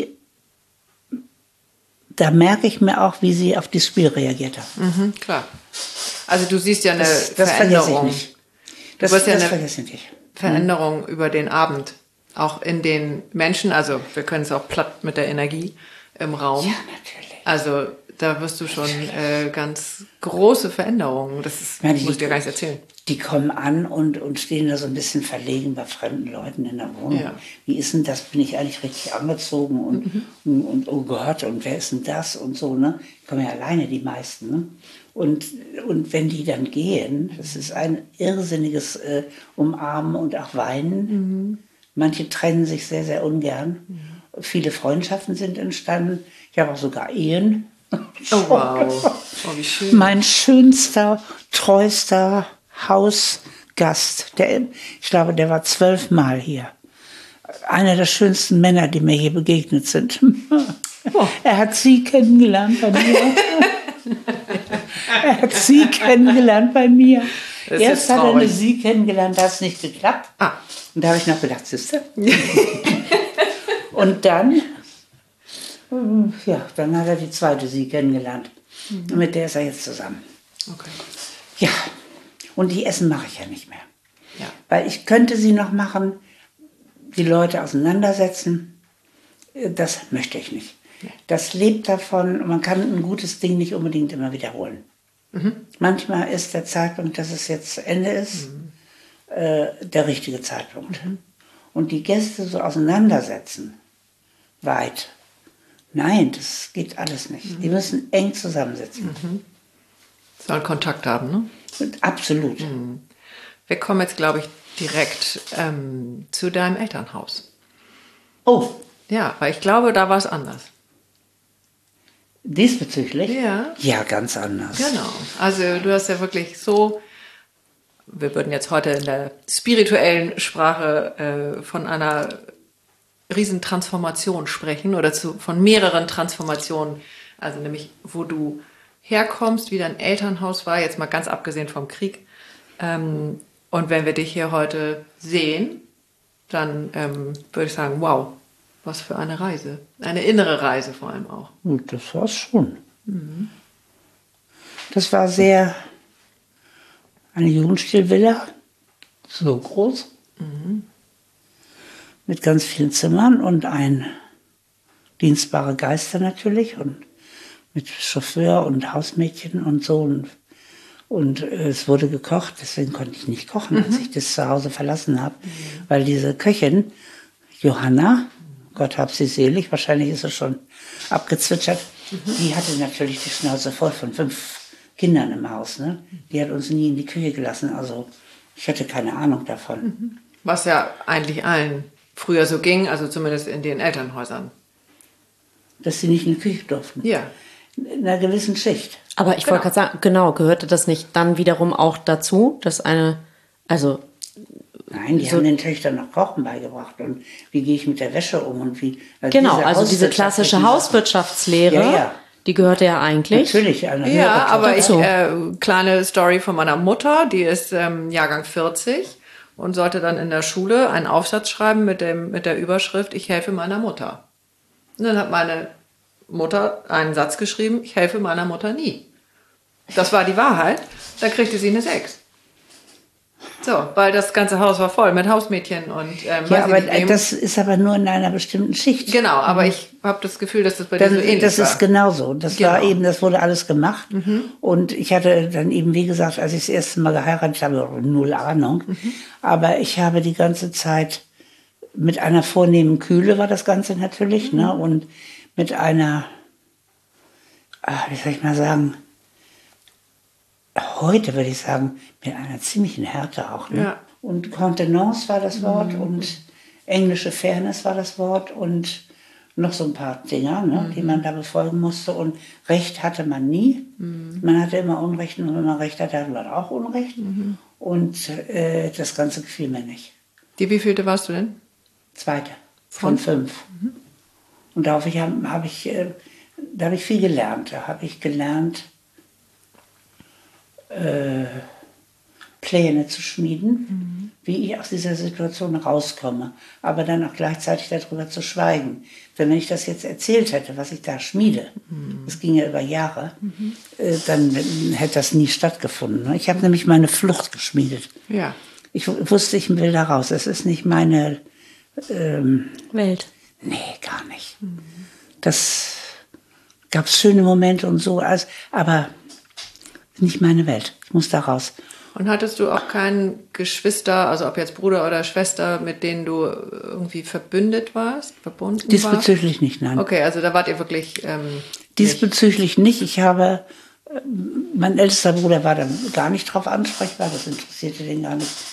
[SPEAKER 1] da merke ich mir auch, wie sie auf das Spiel reagiert haben.
[SPEAKER 2] Klar. Also du siehst ja eine
[SPEAKER 1] Das vergesse ich
[SPEAKER 2] Veränderung.
[SPEAKER 1] nicht.
[SPEAKER 2] Du wirst ja eine
[SPEAKER 1] vergesse ich nicht.
[SPEAKER 2] Veränderung über den Abend. Auch in den Menschen, also wir können es auch platt mit der Energie im Raum.
[SPEAKER 1] Ja, natürlich.
[SPEAKER 2] Also da wirst du schon ganz große Veränderungen. Das ist,
[SPEAKER 1] meine,
[SPEAKER 2] muss ich dir gar nicht erzählen.
[SPEAKER 1] Die kommen an und stehen da so ein bisschen verlegen bei fremden Leuten in der Wohnung.
[SPEAKER 2] Ja.
[SPEAKER 1] Wie ist denn das? Bin ich eigentlich richtig angezogen? Und oh Gott, und wer ist denn das? Und so, ne? Die kommen ja alleine, die meisten, ne? Und wenn die dann gehen, das ist ein irrsinniges Umarmen und auch Weinen. Manche trennen sich sehr, sehr ungern. Viele Freundschaften sind entstanden. Ich habe auch sogar Ehen.
[SPEAKER 2] Oh wow, oh, wie schön.
[SPEAKER 1] Mein schönster, treuster Hausgast, ich glaube, der war 12 Mal hier. Einer der schönsten Männer, die mir hier begegnet sind.
[SPEAKER 2] Oh.
[SPEAKER 1] Er hat sie kennengelernt bei mir. Er hat sie kennengelernt bei mir.
[SPEAKER 2] Das ist
[SPEAKER 1] Erst
[SPEAKER 2] jetzt
[SPEAKER 1] hat er eine
[SPEAKER 2] traurig.
[SPEAKER 1] sie kennengelernt, da hat es nicht geklappt.
[SPEAKER 2] Ah.
[SPEAKER 1] Und da habe ich noch gedacht, siehste. Und dann, dann hat er die zweite sie kennengelernt. Und mit der ist er jetzt zusammen.
[SPEAKER 2] Okay.
[SPEAKER 1] Ja, und die Essen mache ich ja nicht mehr.
[SPEAKER 2] Ja.
[SPEAKER 1] Weil ich könnte sie noch machen, die Leute auseinandersetzen. Das möchte ich nicht. Das lebt davon, man kann ein gutes Ding nicht unbedingt immer wiederholen. Manchmal ist der Zeitpunkt, dass es jetzt zu Ende ist, der richtige Zeitpunkt. Und die Gäste so auseinandersetzen, weit. Nein, das geht alles nicht. Die müssen eng zusammensitzen.
[SPEAKER 2] Sollen Kontakt haben, ne?
[SPEAKER 1] Und absolut.
[SPEAKER 2] Wir kommen jetzt, glaube ich, direkt zu deinem Elternhaus.
[SPEAKER 1] Oh,
[SPEAKER 2] Ja, weil ich glaube, da war es anders.
[SPEAKER 1] diesbezüglich?
[SPEAKER 2] Ja.
[SPEAKER 1] Ja, ganz anders.
[SPEAKER 2] Genau. Also du hast ja wirklich so, wir würden jetzt heute in der spirituellen Sprache von einer Riesentransformation sprechen oder von mehreren Transformationen. Also nämlich, wo du herkommst, wie dein Elternhaus war, jetzt mal ganz abgesehen vom Krieg. Und wenn wir dich hier heute sehen, dann würde ich sagen, wow, was für eine Reise. Eine innere Reise vor allem auch.
[SPEAKER 1] Und das war's schon. Das war eine Jugendstilvilla, so groß, mit ganz vielen Zimmern und ein dienstbarer Geister natürlich und mit Chauffeur und Hausmädchen und so. Und es wurde gekocht, deswegen konnte ich nicht kochen, als ich das zu Hause verlassen habe, weil diese Köchin, Johanna, Gott hab sie selig, wahrscheinlich ist sie schon abgezwitschert, die hatte natürlich die Schnauze voll von 5 Kindern im Haus. Ne? Die hat uns nie in die Küche gelassen, also ich hatte keine Ahnung davon.
[SPEAKER 2] Was ja eigentlich allen früher so ging, also zumindest in den Elternhäusern.
[SPEAKER 1] Dass sie nicht in die Küche durften.
[SPEAKER 2] Ja.
[SPEAKER 1] In einer gewissen Schicht.
[SPEAKER 3] Aber ich wollte gerade sagen, genau, gehörte das nicht dann wiederum auch dazu, dass
[SPEAKER 1] Nein, die haben den Töchtern noch Kochen beigebracht und wie gehe ich mit der Wäsche um und wie.
[SPEAKER 3] genau, also diese klassische Hauswirtschaftslehre,
[SPEAKER 1] Ja.
[SPEAKER 3] die gehörte ja eigentlich.
[SPEAKER 1] Natürlich,
[SPEAKER 2] Ja, aber
[SPEAKER 3] dazu.
[SPEAKER 2] Kleine Story von meiner Mutter, die ist Jahrgang 40 und sollte dann in der Schule einen Aufsatz schreiben mit der Überschrift, ich helfe meiner Mutter. Und dann hat meine Mutter einen Satz geschrieben, ich helfe meiner Mutter nie. Das war die Wahrheit. Da kriegte sie eine 6. So, weil das ganze Haus war voll mit Hausmädchen und
[SPEAKER 1] Ja,
[SPEAKER 2] weiß
[SPEAKER 1] aber
[SPEAKER 2] ich nicht wem.
[SPEAKER 1] das ist aber nur in einer bestimmten Schicht.
[SPEAKER 2] Genau, aber ich habe das Gefühl, dass das bei dir so ähnlich
[SPEAKER 1] Das
[SPEAKER 2] war.
[SPEAKER 1] ist genauso. Das
[SPEAKER 2] Genau.
[SPEAKER 1] war eben, das wurde alles gemacht. Und ich hatte dann eben, wie gesagt, als ich das erste Mal geheiratet habe, null Ahnung. Aber ich habe die ganze Zeit mit einer vornehmen Kühle war das Ganze natürlich, ne? Und mit einer, wie soll ich mal sagen, heute würde ich sagen, mit einer ziemlichen Härte auch. Ne?
[SPEAKER 2] Ja.
[SPEAKER 1] Und Kontenance war das Wort und englische Fairness war das Wort und noch so ein paar Dinger, ne, die man da befolgen musste. Und Recht hatte man nie. Man hatte immer Unrecht und wenn man Recht hatte, hatte man auch Unrecht. Und das Ganze gefiel mir nicht.
[SPEAKER 2] Die wievielte warst du denn?
[SPEAKER 1] Zweite von 5. Und darauf habe ich viel gelernt. Da habe ich gelernt, Pläne zu schmieden, wie ich aus dieser Situation rauskomme, aber dann auch gleichzeitig darüber zu schweigen. Denn wenn ich das jetzt erzählt hätte, was ich da schmiede, das ging ja über Jahre, dann hätte das nie stattgefunden. Ich habe nämlich meine Flucht geschmiedet.
[SPEAKER 2] Ja.
[SPEAKER 1] Ich wusste, ich will da raus. Es ist nicht meine
[SPEAKER 3] Welt.
[SPEAKER 1] Nee, gar nicht. Das gab schöne Momente und so, aber nicht meine Welt. Ich muss da raus.
[SPEAKER 2] Und hattest du auch keinen Geschwister, also ob jetzt Bruder oder Schwester, mit denen du irgendwie verbündet warst, verbunden warst?
[SPEAKER 1] Diesbezüglich nicht, nein.
[SPEAKER 2] Okay, also da wart ihr wirklich
[SPEAKER 1] Diesbezüglich nicht. Ich habe, mein ältester Bruder war dann gar nicht drauf ansprechbar, das interessierte den gar nicht.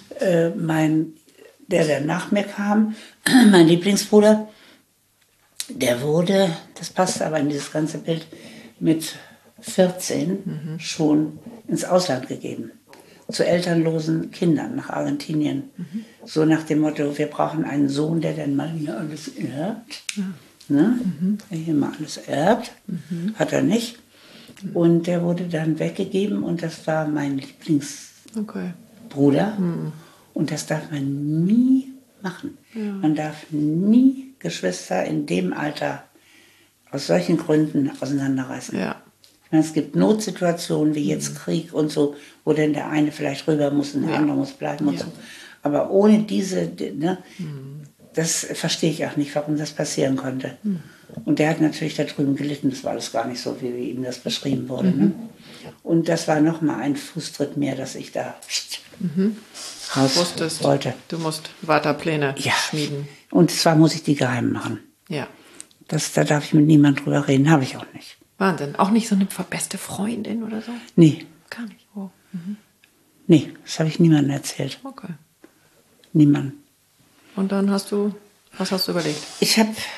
[SPEAKER 1] Der nach mir kam, mein Lieblingsbruder, der wurde, das passte aber in dieses ganze Bild, mit 14 schon ins Ausland gegeben. Zu elternlosen Kindern nach Argentinien. So nach dem Motto, wir brauchen einen Sohn, der dann mal hier alles erbt. Ne? Der hier mal alles erbt. Hat er nicht. Und der wurde dann weggegeben und das war mein Lieblingsbruder. Und das darf man nie machen. Man darf nie Geschwister in dem Alter aus solchen Gründen auseinanderreißen.
[SPEAKER 2] Ja.
[SPEAKER 1] Ich meine, es gibt Notsituationen wie jetzt Krieg und so, wo dann der eine vielleicht rüber muss und der andere muss bleiben und so. Aber ohne diese, ne, das verstehe ich auch nicht, warum das passieren konnte. Und der hat natürlich da drüben gelitten, das war alles gar nicht so, wie ihm das beschrieben wurde. Ne? Und das war nochmal ein Fußtritt mehr, dass ich da raus wollte.
[SPEAKER 2] Du musst weiter Pläne schmieden.
[SPEAKER 1] Und zwar muss ich die geheim machen.
[SPEAKER 2] Ja.
[SPEAKER 1] Da darf ich mit niemandem drüber reden, habe ich auch nicht.
[SPEAKER 2] Wahnsinn. Auch nicht so eine beste Freundin oder so?
[SPEAKER 1] Nee.
[SPEAKER 2] Gar nicht. Oh.
[SPEAKER 1] Nee, das habe ich niemandem erzählt.
[SPEAKER 2] Okay.
[SPEAKER 1] Niemandem.
[SPEAKER 2] Und dann was hast du überlegt?
[SPEAKER 1] Ich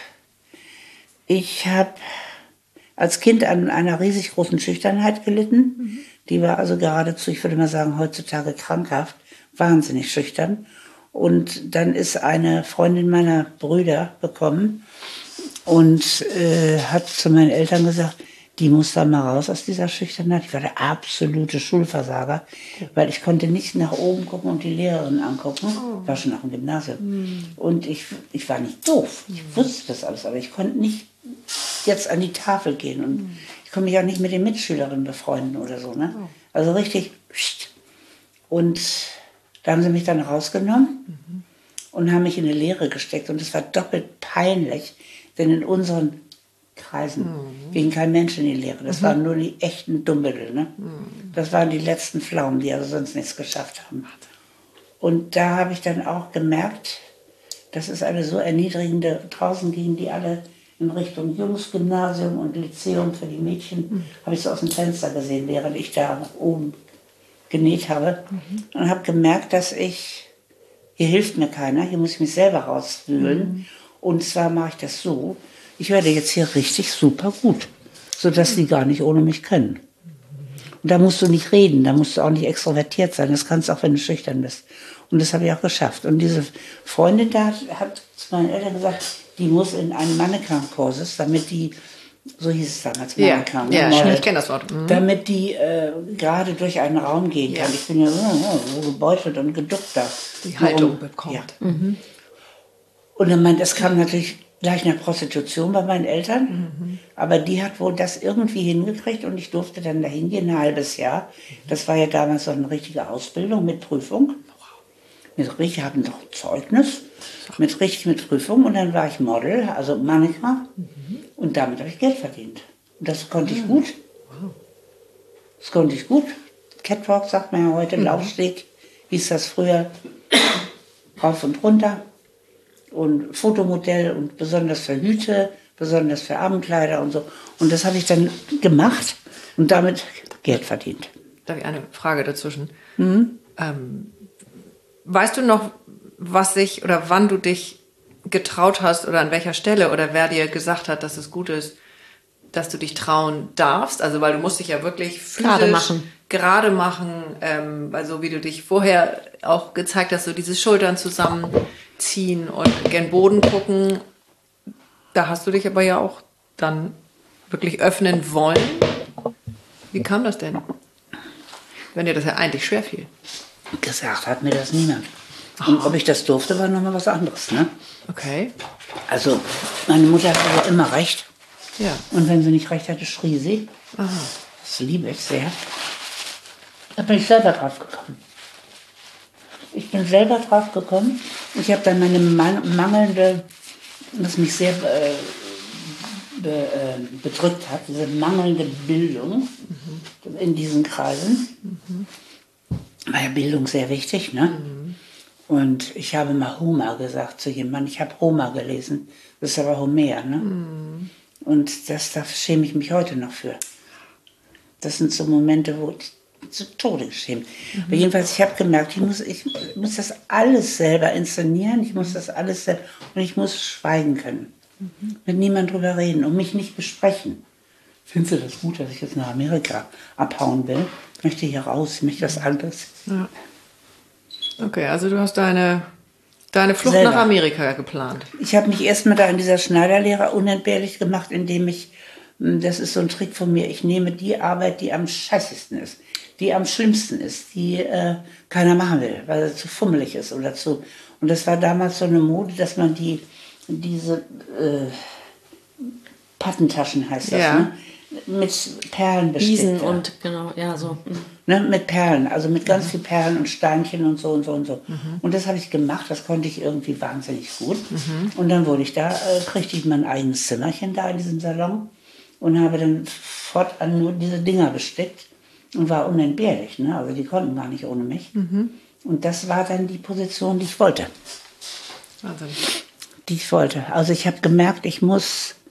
[SPEAKER 1] habe als Kind an einer riesig großen Schüchternheit gelitten. Die war also geradezu, ich würde mal sagen, heutzutage krankhaft, wahnsinnig schüchtern. Und dann ist eine Freundin meiner Brüder bekommen und hat zu meinen Eltern gesagt, die muss da mal raus aus dieser Schüchternheit. Ich war der absolute Schulversager, weil ich konnte nicht nach oben gucken und die Lehrerin angucken. Ich war schon nach dem Gymnasium. Und ich war nicht doof. Ich wusste das alles, aber ich konnte nicht jetzt an die Tafel gehen. Und ich konnte mich auch nicht mit den Mitschülerinnen befreunden oder so. Ne? Also richtig. Und da haben sie mich dann rausgenommen und haben mich in eine Lehre gesteckt. Und es war doppelt peinlich, denn in unseren Kreisen ging kein Mensch in die Lehre. Das waren nur die echten Dummbüttel. Ne? Das waren die letzten Pflaumen, die also sonst nichts geschafft haben. Und da habe ich dann auch gemerkt, das ist eine so erniedrigende, draußen gingen die alle in Richtung Jungsgymnasium und Lyzeum für die Mädchen, habe ich so aus dem Fenster gesehen, während ich da oben genäht habe. Und habe gemerkt, dass hier hilft mir keiner, hier muss ich mich selber rauswühlen. Und zwar mache ich das so, ich werde jetzt hier richtig super gut, sodass die gar nicht ohne mich können. Und da musst du nicht reden, da musst du auch nicht extrovertiert sein, das kannst du auch, wenn du schüchtern bist. Und das habe ich auch geschafft. Und diese Freundin da hat zu meinen Eltern gesagt, die muss in einen Mannequin-Kursus, damit die, so hieß es damals, Mannequin.
[SPEAKER 2] Ja, ich kenne das Wort.
[SPEAKER 1] Damit die gerade durch einen Raum gehen kann. Ich bin ja so gebeutelt und geduckt da.
[SPEAKER 2] Die Haltung bekommt.
[SPEAKER 1] Ja. Und dann meint, es kam natürlich gleich nach Prostitution bei meinen Eltern. Aber die hat wohl das irgendwie hingekriegt und ich durfte dann dahin gehen, ein halbes Jahr. Das war ja damals so eine richtige Ausbildung mit Prüfung. Ich habe noch ein Zeugnis, mit Prüfung. Und dann war ich Model, also Mannequin. Und damit habe ich Geld verdient. Und das konnte ich gut. Das konnte ich gut. Catwalk sagt man ja heute, Laufsteg, hieß das früher. Rauf und runter. Und Fotomodell und besonders für Hüte, besonders für Abendkleider und so. Und das habe ich dann gemacht und damit Geld verdient.
[SPEAKER 2] Darf ich eine Frage dazwischen? Weißt du noch, was sich oder wann du dich getraut hast oder an welcher Stelle oder wer dir gesagt hat, dass es gut ist, dass du dich trauen darfst? Also weil du musst dich ja wirklich physisch gerade machen, weil so wie du dich vorher auch gezeigt hast, so diese Schultern zusammenziehen und gen Boden gucken, da hast du dich aber ja auch dann wirklich öffnen wollen. Wie kam das denn? Wenn dir das ja eigentlich schwer fiel.
[SPEAKER 1] Gesagt hat mir das niemand. Und ob ich das durfte, war nochmal was anderes. Ne?
[SPEAKER 2] Okay.
[SPEAKER 1] Also meine Mutter hatte ja immer recht.
[SPEAKER 2] Ja.
[SPEAKER 1] Und wenn sie nicht recht hatte, schrie sie.
[SPEAKER 2] Aha.
[SPEAKER 1] Das liebe ich sehr. Da bin ich selber drauf gekommen. Ich bin selber drauf gekommen. Ich habe dann meine mangelnde, was mich sehr bedrückt hat, diese mangelnde Bildung in diesen Kreisen. War ja Bildung sehr wichtig, ne? Und ich habe mal Homer gesagt zu jemandem. Ich habe Homer gelesen. Das ist aber Homer, ne? Und da schäme ich mich heute noch für. Das sind so Momente, wo ich zu Tode geschämt. Aber jedenfalls, ich habe gemerkt, ich muss das alles selber inszenieren. Ich muss das alles selber, und ich muss schweigen können. Mit niemandem drüber reden und mich nicht besprechen. Findest du das gut, dass ich jetzt nach Amerika abhauen will? Ich möchte hier raus, ich möchte was anderes.
[SPEAKER 2] Ja. Okay, also du hast deine Flucht
[SPEAKER 1] Selber.
[SPEAKER 2] nach Amerika geplant.
[SPEAKER 1] Ich habe mich erstmal da in dieser Schneiderlehre unentbehrlich gemacht, indem ich, das ist so ein Trick von mir, ich nehme die Arbeit, die am scheißigsten ist, die am schlimmsten ist, die keiner machen will, weil sie zu fummelig ist oder zu. Und das war damals so eine Mode, dass man diese Pattentaschen heißt das,
[SPEAKER 2] Ja.
[SPEAKER 1] ne? Mit Perlen bestickt.
[SPEAKER 3] Wiesen und genau, ja, so.
[SPEAKER 1] Ne, mit Perlen, also mit ganz viel Perlen und Steinchen und so und so und so. Und das habe ich gemacht, das konnte ich irgendwie wahnsinnig gut. Und dann kriegte ich mein eigenes Zimmerchen da in diesem Salon und habe dann fortan nur diese Dinger bestickt und war unentbehrlich. Ne? Also die konnten gar nicht ohne mich. Und das war dann die Position, die ich wollte.
[SPEAKER 2] Wahnsinn.
[SPEAKER 1] Die ich wollte. Also ich habe gemerkt, ich habe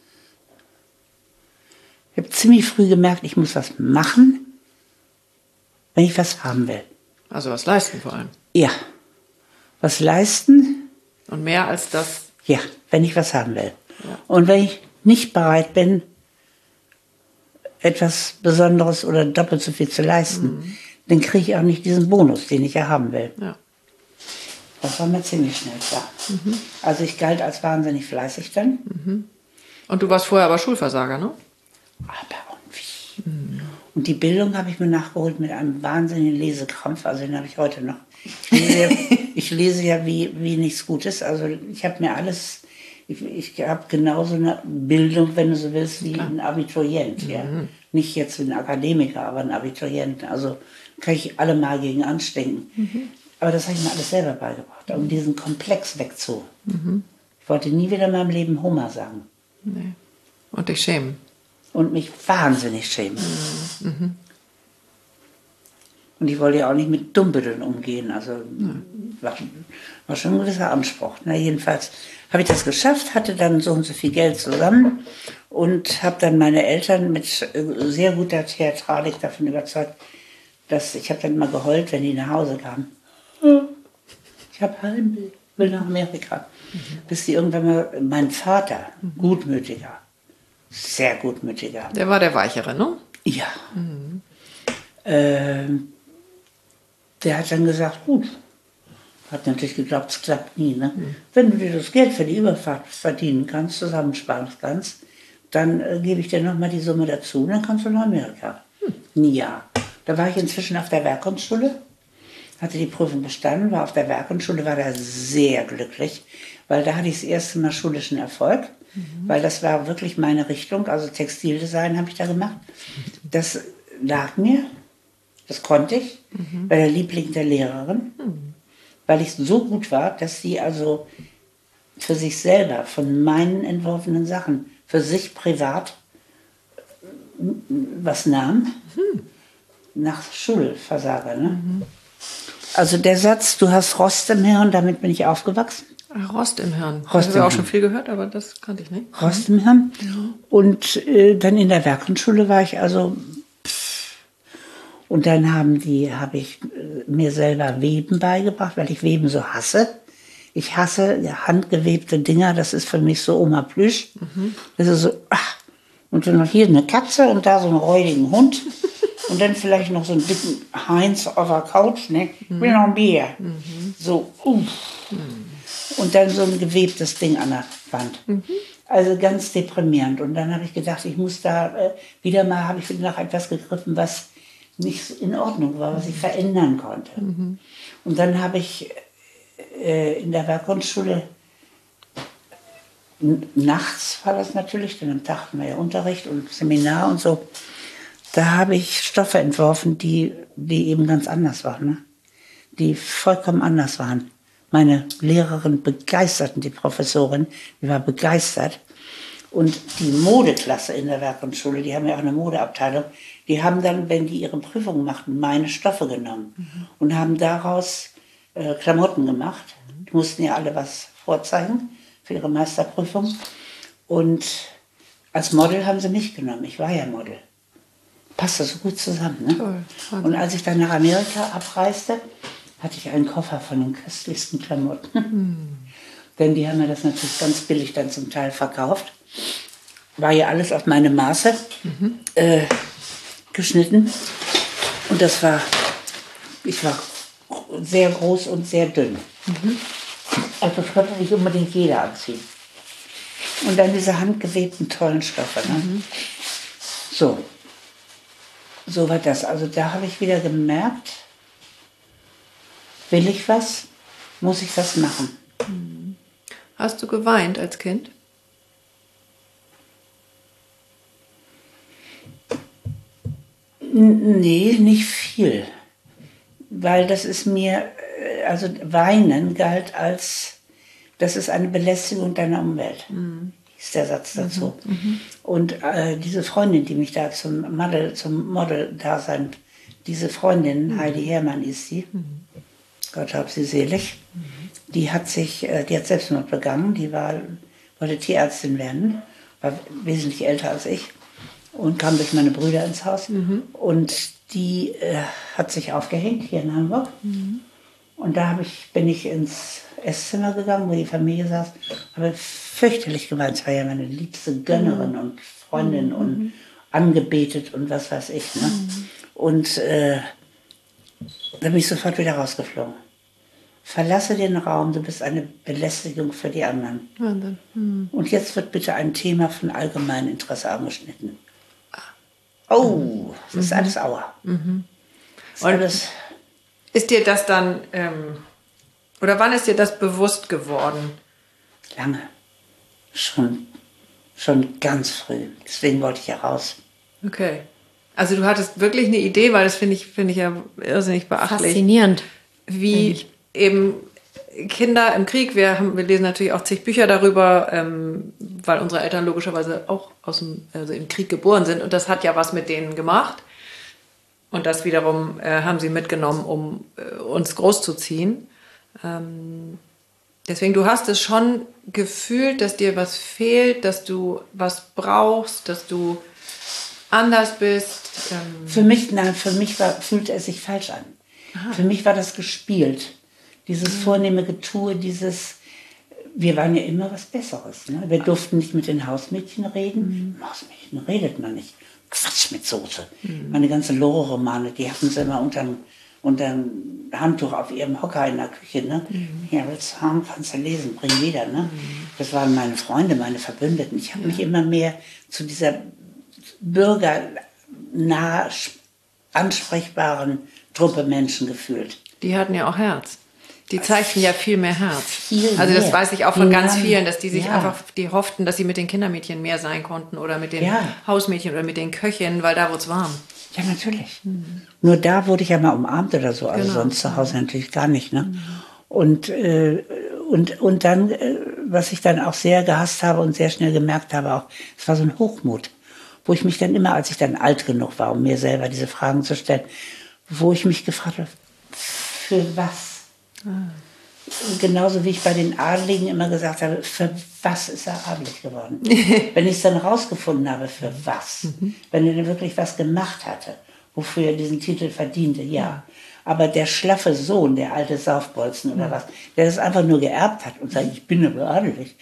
[SPEAKER 1] ziemlich früh gemerkt, ich muss was machen, wenn ich was haben will.
[SPEAKER 2] Also was leisten vor allem.
[SPEAKER 1] Ja. Was leisten?
[SPEAKER 2] Und mehr als das.
[SPEAKER 1] Ja, wenn ich was haben will.
[SPEAKER 2] Ja.
[SPEAKER 1] Und wenn ich nicht bereit bin, etwas Besonderes oder doppelt so viel zu leisten, dann kriege ich auch nicht diesen Bonus, den ich ja haben will.
[SPEAKER 2] Ja.
[SPEAKER 1] Das war mir ziemlich schnell klar. Also ich galt als wahnsinnig fleißig dann.
[SPEAKER 2] Und du warst vorher aber Schulversager, ne?
[SPEAKER 1] Aber und wie? Und die Bildung habe ich mir nachgeholt mit einem wahnsinnigen Lesekrampf. Also den habe ich heute noch. Ich lese ja wie nichts Gutes. Also ich habe mir alles... Ich habe genauso eine Bildung, wenn du so willst, wie ein Abiturient. Ja? Nicht jetzt ein Akademiker, aber ein Abiturient. Also kann ich alle mal gegen anstinken. Aber das habe ich mir alles selber beigebracht, um diesen Komplex wegzu. Ich wollte nie wieder in meinem Leben Homer sagen.
[SPEAKER 2] Nee. Und dich schämen.
[SPEAKER 1] Und mich wahnsinnig schämen. Und ich wollte ja auch nicht mit Dummbütteln umgehen. Also war schon ein gewisser Anspruch. Na, jedenfalls habe ich das geschafft, hatte dann so und so viel Geld zusammen und habe dann meine Eltern mit sehr guter Theatralik davon überzeugt, dass ich habe dann immer geheult, wenn die nach Hause kamen. Ich habe Heimweh, will nach Amerika. Bis die irgendwann mal, mein Vater, gutmütiger, sehr gutmütiger.
[SPEAKER 2] Der war der Weichere, ne?
[SPEAKER 1] Ja. Der hat dann gesagt, gut. Hat natürlich geglaubt, es klappt nie. Ne? Wenn du dir das Geld für die Überfahrt verdienen kannst, zusammensparen kannst, dann gebe ich dir nochmal die Summe dazu, dann kannst du nach Amerika. Ja. Da war ich inzwischen auf der Werkkunstschule, hatte die Prüfung bestanden, war auf der Werkkunstschule, war da sehr glücklich, weil da hatte ich das erste Mal schulischen Erfolg. weil das war wirklich meine Richtung. Also Textildesign habe ich da gemacht. Das lag mir, das konnte ich, war der Liebling der Lehrerin, weil ich so gut war, dass sie also für sich selber von meinen entworfenen Sachen für sich privat was nahm. Nach Schulversager. Ne? Also der Satz, du hast Rost im Hirn, damit bin ich aufgewachsen.
[SPEAKER 2] Rost im Hirn.
[SPEAKER 1] Rost
[SPEAKER 2] Ich habe
[SPEAKER 1] im
[SPEAKER 2] auch schon
[SPEAKER 1] Hirn.
[SPEAKER 2] viel gehört, aber das kannte ich nicht.
[SPEAKER 1] Rost im Hirn. Und dann in der Werkgrundschule war ich also. Und dann habe ich mir selber Weben beigebracht, weil ich Weben so hasse. Ich hasse handgewebte Dinger, das ist für mich so Oma Plüsch. Das ist so, ach. Und dann noch hier eine Katze und da so einen räudigen Hund. Und dann vielleicht noch so einen dicken Heinz auf der Couch, ne? Ich will noch ein Bier. So, Und dann so ein gewebtes Ding an der Wand. Also ganz deprimierend. Und dann habe ich gedacht, ich muss da habe ich wieder nach etwas gegriffen, was nicht in Ordnung war, was ich verändern konnte. Und dann habe ich in der Werkgrundschule, nachts war das natürlich, denn am Tag hatten wir ja Unterricht und Seminar und so, da habe ich Stoffe entworfen, die eben ganz anders waren, ne? Die vollkommen anders waren. Meine Lehrerin begeisterten, die Professorin, die war begeistert. Und die Modeklasse in der Werkgrundschule, die haben ja auch eine Modeabteilung, die haben dann, wenn die ihre Prüfungen machten, meine Stoffe genommen und haben daraus Klamotten gemacht. Die mussten ja alle was vorzeigen für ihre Meisterprüfung. Und als Model haben sie mich genommen. Ich war ja Model. Passte so gut zusammen. Ne?
[SPEAKER 2] Toll.
[SPEAKER 1] Und als ich dann nach Amerika abreiste, hatte ich einen Koffer von den köstlichsten Klamotten. Denn die haben mir das natürlich ganz billig dann zum Teil verkauft. War ja alles auf meine Maße geschnitten. Und ich war sehr groß und sehr dünn. Also das konnte nicht unbedingt jeder anziehen. Und dann diese handgewebten tollen Stoffe. Ne? So war das. Also da habe ich wieder gemerkt, will ich was, muss ich was machen.
[SPEAKER 2] Hast du geweint als Kind?
[SPEAKER 1] Nee, nicht viel. Weil das ist mir, also Weinen galt als, das ist eine Belästigung deiner Umwelt. Ist der Satz dazu. Und diese Freundin, die mich da zum Model-Dasein, diese Freundin, Heidi Herrmann ist sie, Gott hab sie selig, die hat Selbstmord begangen, wollte Tierärztin werden, war wesentlich älter als ich und kam durch meine Brüder ins Haus. Und die hat sich aufgehängt hier in Hamburg. Und da bin ich ins Esszimmer gegangen, wo die Familie saß, habe fürchterlich geweint. Es war ja meine liebste Gönnerin und Freundin und angebetet und was weiß ich. Ne? Und da bin ich sofort wieder rausgeflogen. Verlasse den Raum, du bist eine Belästigung für die anderen. Und jetzt wird bitte ein Thema von allgemeinem Interesse angeschnitten. Oh, das ist alles Aua. Das ist alles.
[SPEAKER 2] Ist dir das dann, oder wann ist dir das bewusst geworden?
[SPEAKER 1] Lange. Schon ganz früh. Deswegen wollte ich ja raus.
[SPEAKER 2] Okay. Also du hattest wirklich eine Idee, weil das finde ich ja irrsinnig beachtlich.
[SPEAKER 3] Faszinierend.
[SPEAKER 2] Wie eben Kinder im Krieg, wir lesen natürlich auch zig Bücher darüber, weil unsere Eltern logischerweise auch im Krieg geboren sind und das hat ja was mit denen gemacht. Und das wiederum haben sie mitgenommen, um uns großzuziehen. Deswegen, du hast es schon gefühlt, dass dir was fehlt, dass du was brauchst, dass du anders bist.
[SPEAKER 1] Für mich fühlte es sich falsch an. Aha. Für mich war das gespielt. Dieses vornehme Getue, wir waren ja immer was Besseres. Ne? Wir durften nicht mit den Hausmädchen reden. Hausmädchen redet man nicht. Quatsch mit Soße. Meine ganzen Lore-Romane, die hatten sie immer unterm Handtuch auf ihrem Hocker in der Küche. Ne? Ja, willst du haben, kannst du lesen, bring wieder. Ne? Das waren meine Freunde, meine Verbündeten. Ich habe mich immer mehr zu dieser bürgernah ansprechbaren Truppe Menschen gefühlt.
[SPEAKER 2] Die hatten ja auch Herz. Die zeigten ja viel mehr Herz.
[SPEAKER 1] Viel
[SPEAKER 2] also das
[SPEAKER 1] mehr.
[SPEAKER 2] weiß ich auch von
[SPEAKER 1] Die
[SPEAKER 2] ganz
[SPEAKER 1] haben-
[SPEAKER 2] vielen, dass die sich
[SPEAKER 1] ja.
[SPEAKER 2] einfach, die hofften, dass sie mit den Kindermädchen mehr sein konnten oder mit den
[SPEAKER 1] Ja.
[SPEAKER 2] Hausmädchen oder mit den Köchinnen, weil da wurde es warm.
[SPEAKER 1] Ja, natürlich. Nur da wurde ich ja mal umarmt oder so, also
[SPEAKER 2] Genau.
[SPEAKER 1] sonst zu Hause natürlich gar nicht. Ne? Und dann, was ich dann auch sehr gehasst habe und sehr schnell gemerkt habe, auch, es war so ein Hochmut, wo ich mich dann immer, als ich dann alt genug war, um mir selber diese Fragen zu stellen, wo ich mich gefragt habe, für was? Genauso wie ich bei den Adeligen immer gesagt habe, für was ist er adelig geworden? Wenn ich es dann rausgefunden habe, für was? Wenn er denn wirklich was gemacht hatte, wofür er diesen Titel verdiente, ja. Aber der schlaffe Sohn, der alte Saufbolzen oder was, der das einfach nur geerbt hat und sagt, ich bin aber adelig,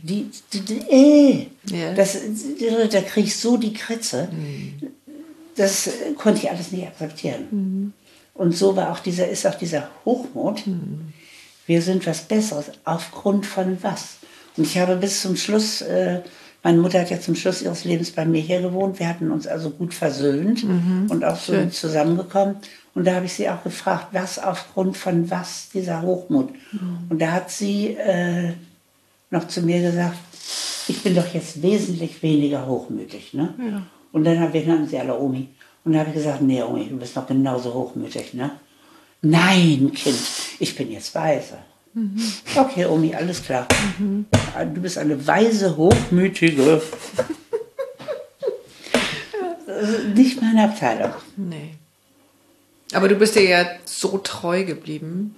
[SPEAKER 2] Ja.
[SPEAKER 1] da krieg ich so die Kritze, das konnte ich alles nicht akzeptieren. Und so ist auch dieser Hochmut, wir sind was Besseres, aufgrund von was? Und ich habe bis zum Schluss, meine Mutter hat ja zum Schluss ihres Lebens bei mir hier gewohnt, wir hatten uns also gut versöhnt und auch so zusammengekommen. Und da habe ich sie auch gefragt, was aufgrund von was dieser Hochmut? Und da hat sie noch zu mir gesagt, ich bin doch jetzt wesentlich weniger hochmütig. Ne? Ja. Und dann wir nannten sie alle Omi. Und da habe ich gesagt, nee Omi, du bist noch genauso hochmütig. Ne? Nein, Kind, ich bin jetzt weise. Okay, Omi, alles klar. Du bist eine weise, hochmütige. Nicht meine Abteilung.
[SPEAKER 2] Nee. Aber du bist dir ja so treu geblieben.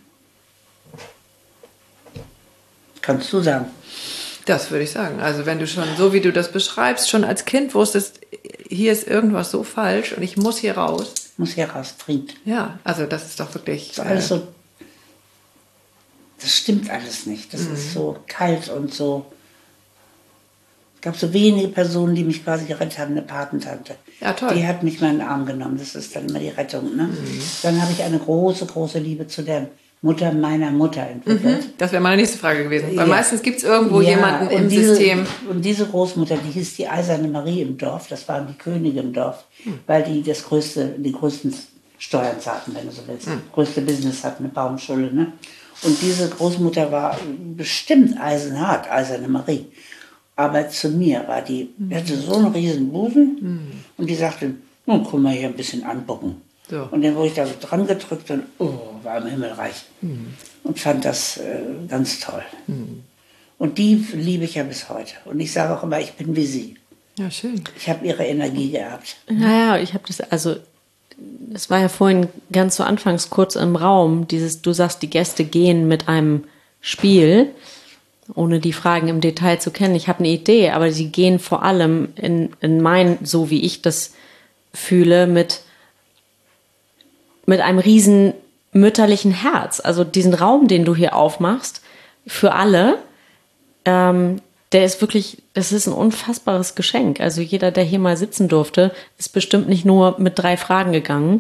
[SPEAKER 1] Kannst du sagen.
[SPEAKER 2] Das würde ich sagen. Also wenn du schon, so wie du das beschreibst, schon als Kind wusstest, hier ist irgendwas so falsch und ich muss hier raus.
[SPEAKER 1] Muss hier raus, trinkt.
[SPEAKER 2] Ja, also das ist doch wirklich...
[SPEAKER 1] Das ist alles so... Das stimmt alles nicht. Das ist so kalt und so... Es gab so wenige Personen, die mich quasi gerettet haben. Eine Patentante.
[SPEAKER 2] Ja, toll.
[SPEAKER 1] Die hat mich mal in den Arm genommen. Das ist dann immer die Rettung. Ne? Dann habe ich eine große, große Liebe zu der Mutter meiner Mutter entwickelt.
[SPEAKER 2] Das wäre meine nächste Frage gewesen. Weil
[SPEAKER 1] Ja.
[SPEAKER 2] meistens gibt es irgendwo jemanden im
[SPEAKER 1] und diese,
[SPEAKER 2] System.
[SPEAKER 1] Und diese Großmutter, die hieß die Eiserne Marie im Dorf. Das waren die Könige im Dorf. Weil die die größten Steuern zahlten, wenn du so willst. Größte Business hatten, eine Baumschule. Ne? Und diese Großmutter war bestimmt eisenhart, Eiserne Marie. Aber zu mir war die hatte so einen riesen Busen und die sagte, nun guck mal hier ein bisschen angucken.
[SPEAKER 2] So.
[SPEAKER 1] Und dann wurde ich da so dran gedrückt und war im Himmelreich. Und fand das ganz toll. Und die liebe ich ja bis heute. Und ich sage auch immer, ich bin wie sie.
[SPEAKER 2] Ja, schön.
[SPEAKER 1] Ich habe ihre Energie geerbt.
[SPEAKER 3] Naja, ich habe das war ja vorhin ganz zu Anfangs kurz im Raum, du sagst, die Gäste gehen mit einem Spiel, ohne die Fragen im Detail zu kennen. Ich habe eine Idee, aber sie gehen vor allem in mein, so wie ich das fühle, mit einem riesen mütterlichen Herz. Also diesen Raum, den du hier aufmachst, für alle, der ist wirklich, das ist ein unfassbares Geschenk. Also jeder, der hier mal sitzen durfte, ist bestimmt nicht nur mit 3 Fragen gegangen.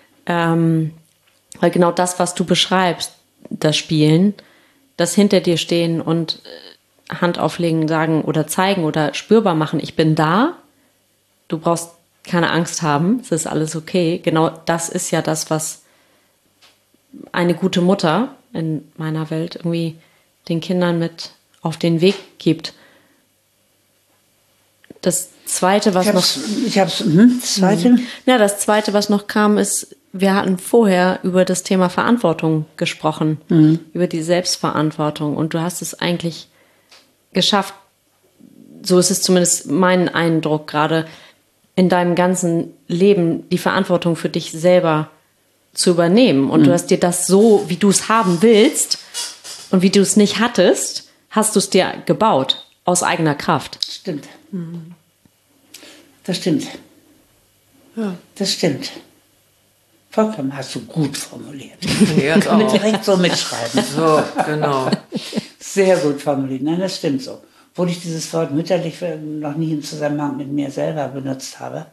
[SPEAKER 3] Weil genau das, was du beschreibst, das Spielen, das hinter dir stehen und Hand auflegen, sagen oder zeigen oder spürbar machen, ich bin da, du brauchst keine Angst haben, es ist alles okay. Genau das ist ja das, was eine gute Mutter in meiner Welt irgendwie den Kindern mit auf den Weg gibt. Das Zweite, was noch... Das Zweite, was noch kam, ist, wir hatten vorher über das Thema Verantwortung gesprochen, über die Selbstverantwortung. Und du hast es eigentlich geschafft, so ist es zumindest mein Eindruck gerade, in deinem ganzen Leben die Verantwortung für dich selber zu übernehmen. Und du hast dir das so, wie du es haben willst und wie du es nicht hattest, hast du es dir gebaut, aus eigener Kraft.
[SPEAKER 1] Stimmt. Das stimmt.
[SPEAKER 2] Ja.
[SPEAKER 1] Das stimmt. Vollkommen, hast du gut formuliert.
[SPEAKER 2] Ja,
[SPEAKER 1] Ich kann direkt so mitschreiben.
[SPEAKER 2] So, genau.
[SPEAKER 1] Sehr gut formuliert. Nein, das stimmt so. Obwohl ich dieses Wort mütterlich noch nie im Zusammenhang mit mir selber benutzt habe.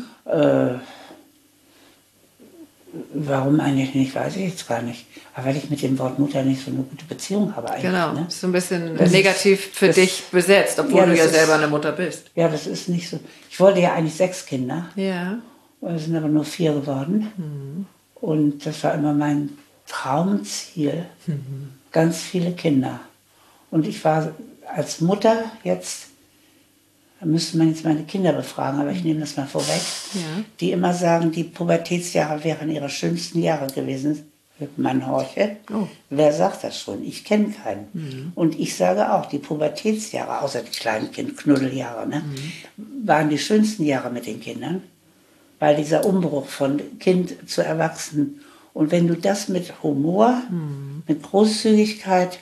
[SPEAKER 1] Warum eigentlich nicht, weiß ich jetzt gar nicht. Aber weil ich mit dem Wort Mutter nicht so eine gute Beziehung habe eigentlich.
[SPEAKER 2] Genau,
[SPEAKER 1] Ne?
[SPEAKER 2] ist so ein bisschen
[SPEAKER 1] Das
[SPEAKER 2] negativ für dich besetzt, obwohl
[SPEAKER 1] ja,
[SPEAKER 2] du ja
[SPEAKER 1] das
[SPEAKER 2] selber
[SPEAKER 1] ist-
[SPEAKER 2] eine Mutter bist.
[SPEAKER 1] Ja, das ist nicht so. Ich wollte ja eigentlich 6 Kinder.
[SPEAKER 2] Ja.
[SPEAKER 1] Es sind aber nur 4 geworden. Und das war immer mein Traumziel, ganz viele Kinder. Und ich war als Mutter jetzt, da müsste man jetzt meine Kinder befragen, aber ich nehme das mal vorweg, die immer sagen, die Pubertätsjahre wären ihre schönsten Jahre gewesen. Man horche, wer sagt das schon? Ich kenne keinen. Und ich sage auch, die Pubertätsjahre, außer die kleinen Knuddeljahre, ne, waren die schönsten Jahre mit den Kindern, weil dieser Umbruch von Kind zu Erwachsenen, und wenn du das mit Humor, mit Großzügigkeit,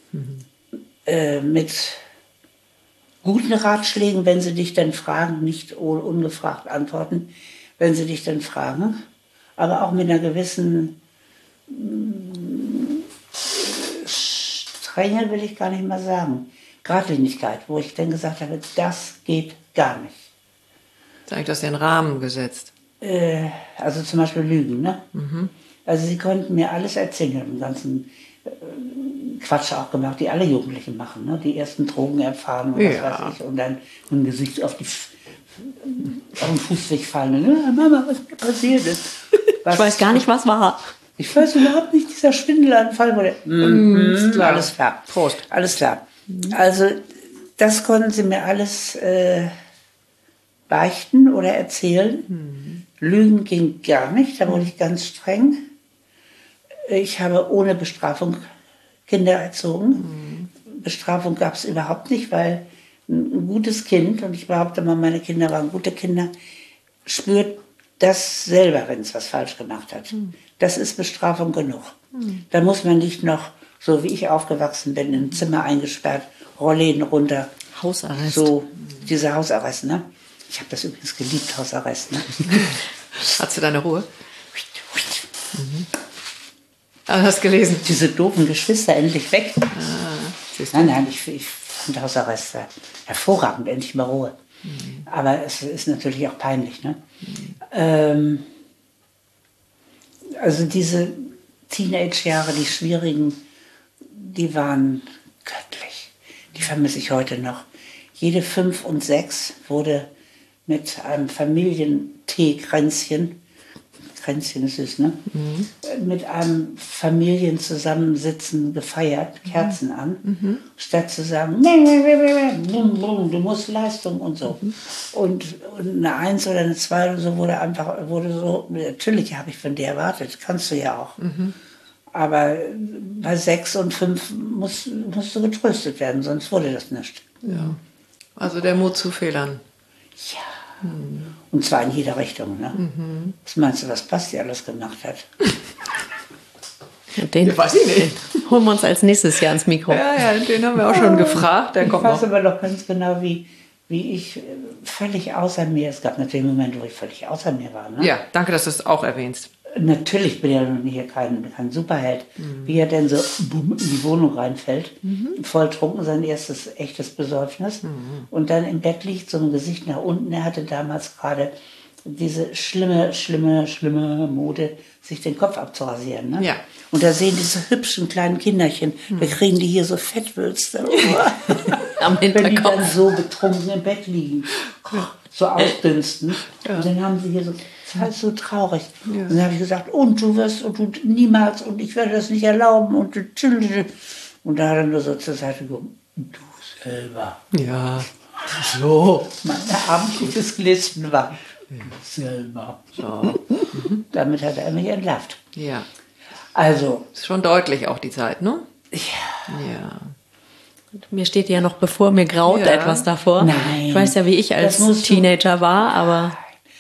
[SPEAKER 1] mit guten Ratschlägen, wenn sie dich dann fragen, nicht ungefragt antworten, wenn sie dich dann fragen, aber auch mit einer gewissen Strenge, will ich gar nicht mal sagen, Geradlinigkeit, wo ich dann gesagt habe, das geht gar nicht.
[SPEAKER 2] Sag ich, du hast den Rahmen gesetzt.
[SPEAKER 1] Also zum Beispiel Lügen, ne? Also sie konnten mir alles erzählen, den ganzen Quatsch auch gemacht, die alle Jugendlichen machen, ne? Die ersten Drogen erfahren und was weiß ich, und dann ein Gesicht auf den Fußweg fallen. Ne? Mama, was mir passiert ist.
[SPEAKER 3] Ich weiß gar nicht, was war.
[SPEAKER 1] Ich weiß überhaupt nicht, dieser Schwindelanfall wurde.
[SPEAKER 2] Klar.
[SPEAKER 1] Alles klar.
[SPEAKER 2] Prost.
[SPEAKER 1] Alles klar. Also das konnten sie mir alles beichten oder erzählen. Lügen ging gar nicht, da wurde ich ganz streng. Ich habe ohne Bestrafung Kinder erzogen. Bestrafung gab es überhaupt nicht, weil ein gutes Kind, und ich behaupte mal, meine Kinder waren gute Kinder, spürt das selber, wenn es was falsch gemacht hat. Das ist Bestrafung genug. Da muss man nicht noch, so wie ich aufgewachsen bin, in ein Zimmer eingesperrt, Rollläden runter.
[SPEAKER 3] Hausarrest.
[SPEAKER 1] So, dieser Hausarrest, ne? Ich habe das übrigens geliebt, Hausarrest, ne?
[SPEAKER 2] Hast du deine Ruhe? Aber hast gelesen.
[SPEAKER 1] Diese doofen Geschwister endlich weg.
[SPEAKER 2] Siehst du.
[SPEAKER 1] Nein, ich fand Hausarrest hervorragend, endlich mal Ruhe. Aber es ist natürlich auch peinlich, ne? Also diese Teenage-Jahre, die schwierigen, die waren göttlich. Die vermisse ich heute noch. Jede 5 und 6 wurde mit einem Familientee-Kränzchen, Kränzchen ist süß, ne? Mit einem Familienzusammensitzen gefeiert, Kerzen an, statt zu sagen, du musst Leistung und so. Und eine 1 oder eine 2 oder so wurde so, natürlich habe ich von dir erwartet, kannst du ja auch. Aber bei 6 und 5 musst du getröstet werden, sonst wurde das nicht.
[SPEAKER 2] Ja. Also der Mut zu Fehlern.
[SPEAKER 1] Ja. Und zwar in jeder Richtung. Ne? Was meinst du, was Basti alles gemacht hat?
[SPEAKER 3] Den
[SPEAKER 2] weiß ich nicht.
[SPEAKER 3] holen wir uns als nächstes Jahr ins Mikro.
[SPEAKER 2] Ja, den haben wir auch schon gefragt. Der
[SPEAKER 1] Ich
[SPEAKER 2] kommt
[SPEAKER 1] weiß
[SPEAKER 2] noch.
[SPEAKER 1] aber noch ganz genau, wie ich völlig außer mir, es gab natürlich Momente, wo ich völlig außer mir war. Ne?
[SPEAKER 2] Ja, danke, dass du es auch erwähnst.
[SPEAKER 1] Natürlich bin ich ja nun hier kein Superheld. Wie er denn so in die Wohnung reinfällt, volltrunken, sein erstes echtes Besäufnis. Und dann im Bett liegt, so ein Gesicht nach unten. Er hatte damals gerade diese schlimme Mode, sich den Kopf abzurasieren. Ne?
[SPEAKER 2] Ja.
[SPEAKER 1] Und da sehen diese hübschen kleinen Kinderchen, wir kriegen die hier so Fettwülste.
[SPEAKER 3] Am
[SPEAKER 1] Wenn die
[SPEAKER 3] Hinterkopf.
[SPEAKER 1] dann so betrunken im Bett liegen, so ausdünsten. Und dann haben sie hier so, das war so traurig. Und dann habe ich gesagt, und du niemals, und ich werde das nicht erlauben. Und da hat er nur so zur Seite geguckt, du selber.
[SPEAKER 2] Ja. So.
[SPEAKER 1] Mein abendliches Glisten war, selber.
[SPEAKER 2] So.
[SPEAKER 1] Damit hat er mich entlarvt.
[SPEAKER 2] Ja.
[SPEAKER 1] Also,
[SPEAKER 2] Ist schon deutlich auch die Zeit, ne?
[SPEAKER 1] ja.
[SPEAKER 2] Ja.
[SPEAKER 3] Mir steht ja noch bevor, mir graut
[SPEAKER 2] Ja.
[SPEAKER 3] etwas davor.
[SPEAKER 1] Nein.
[SPEAKER 3] Ich weiß ja, wie ich als
[SPEAKER 1] Das musst du-
[SPEAKER 3] Teenager war, aber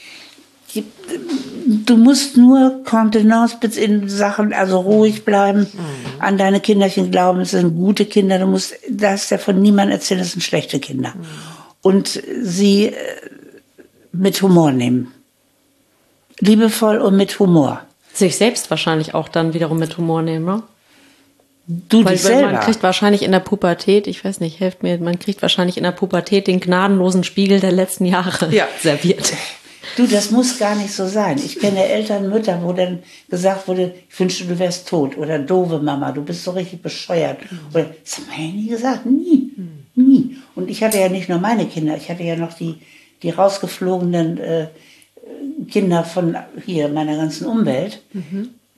[SPEAKER 1] Du musst nur Kontenance in Sachen, also ruhig bleiben, an deine Kinderchen glauben, es sind gute Kinder, du darfst ja von niemandem erzählen, das sind schlechte Kinder. Und sie mit Humor nehmen. Liebevoll und mit Humor.
[SPEAKER 3] sich selbst wahrscheinlich auch dann wiederum mit Humor nehmen, ne?
[SPEAKER 1] Du
[SPEAKER 3] Weil
[SPEAKER 1] dich selber.
[SPEAKER 3] man kriegt wahrscheinlich in der Pubertät, ich weiß nicht, helft mir, man kriegt wahrscheinlich in der Pubertät den gnadenlosen Spiegel der letzten Jahre
[SPEAKER 2] Ja.
[SPEAKER 3] serviert.
[SPEAKER 1] Du, das muss gar nicht so sein. Ich kenne Eltern, Mütter, wo dann gesagt wurde, ich wünschte, du wärst tot. Oder doofe Mama, du bist so richtig bescheuert. Oder, das haben wir ja nie gesagt, nie. Und ich hatte ja nicht nur meine Kinder, ich hatte ja noch die rausgeflogenen Kinder von hier, meiner ganzen Umwelt.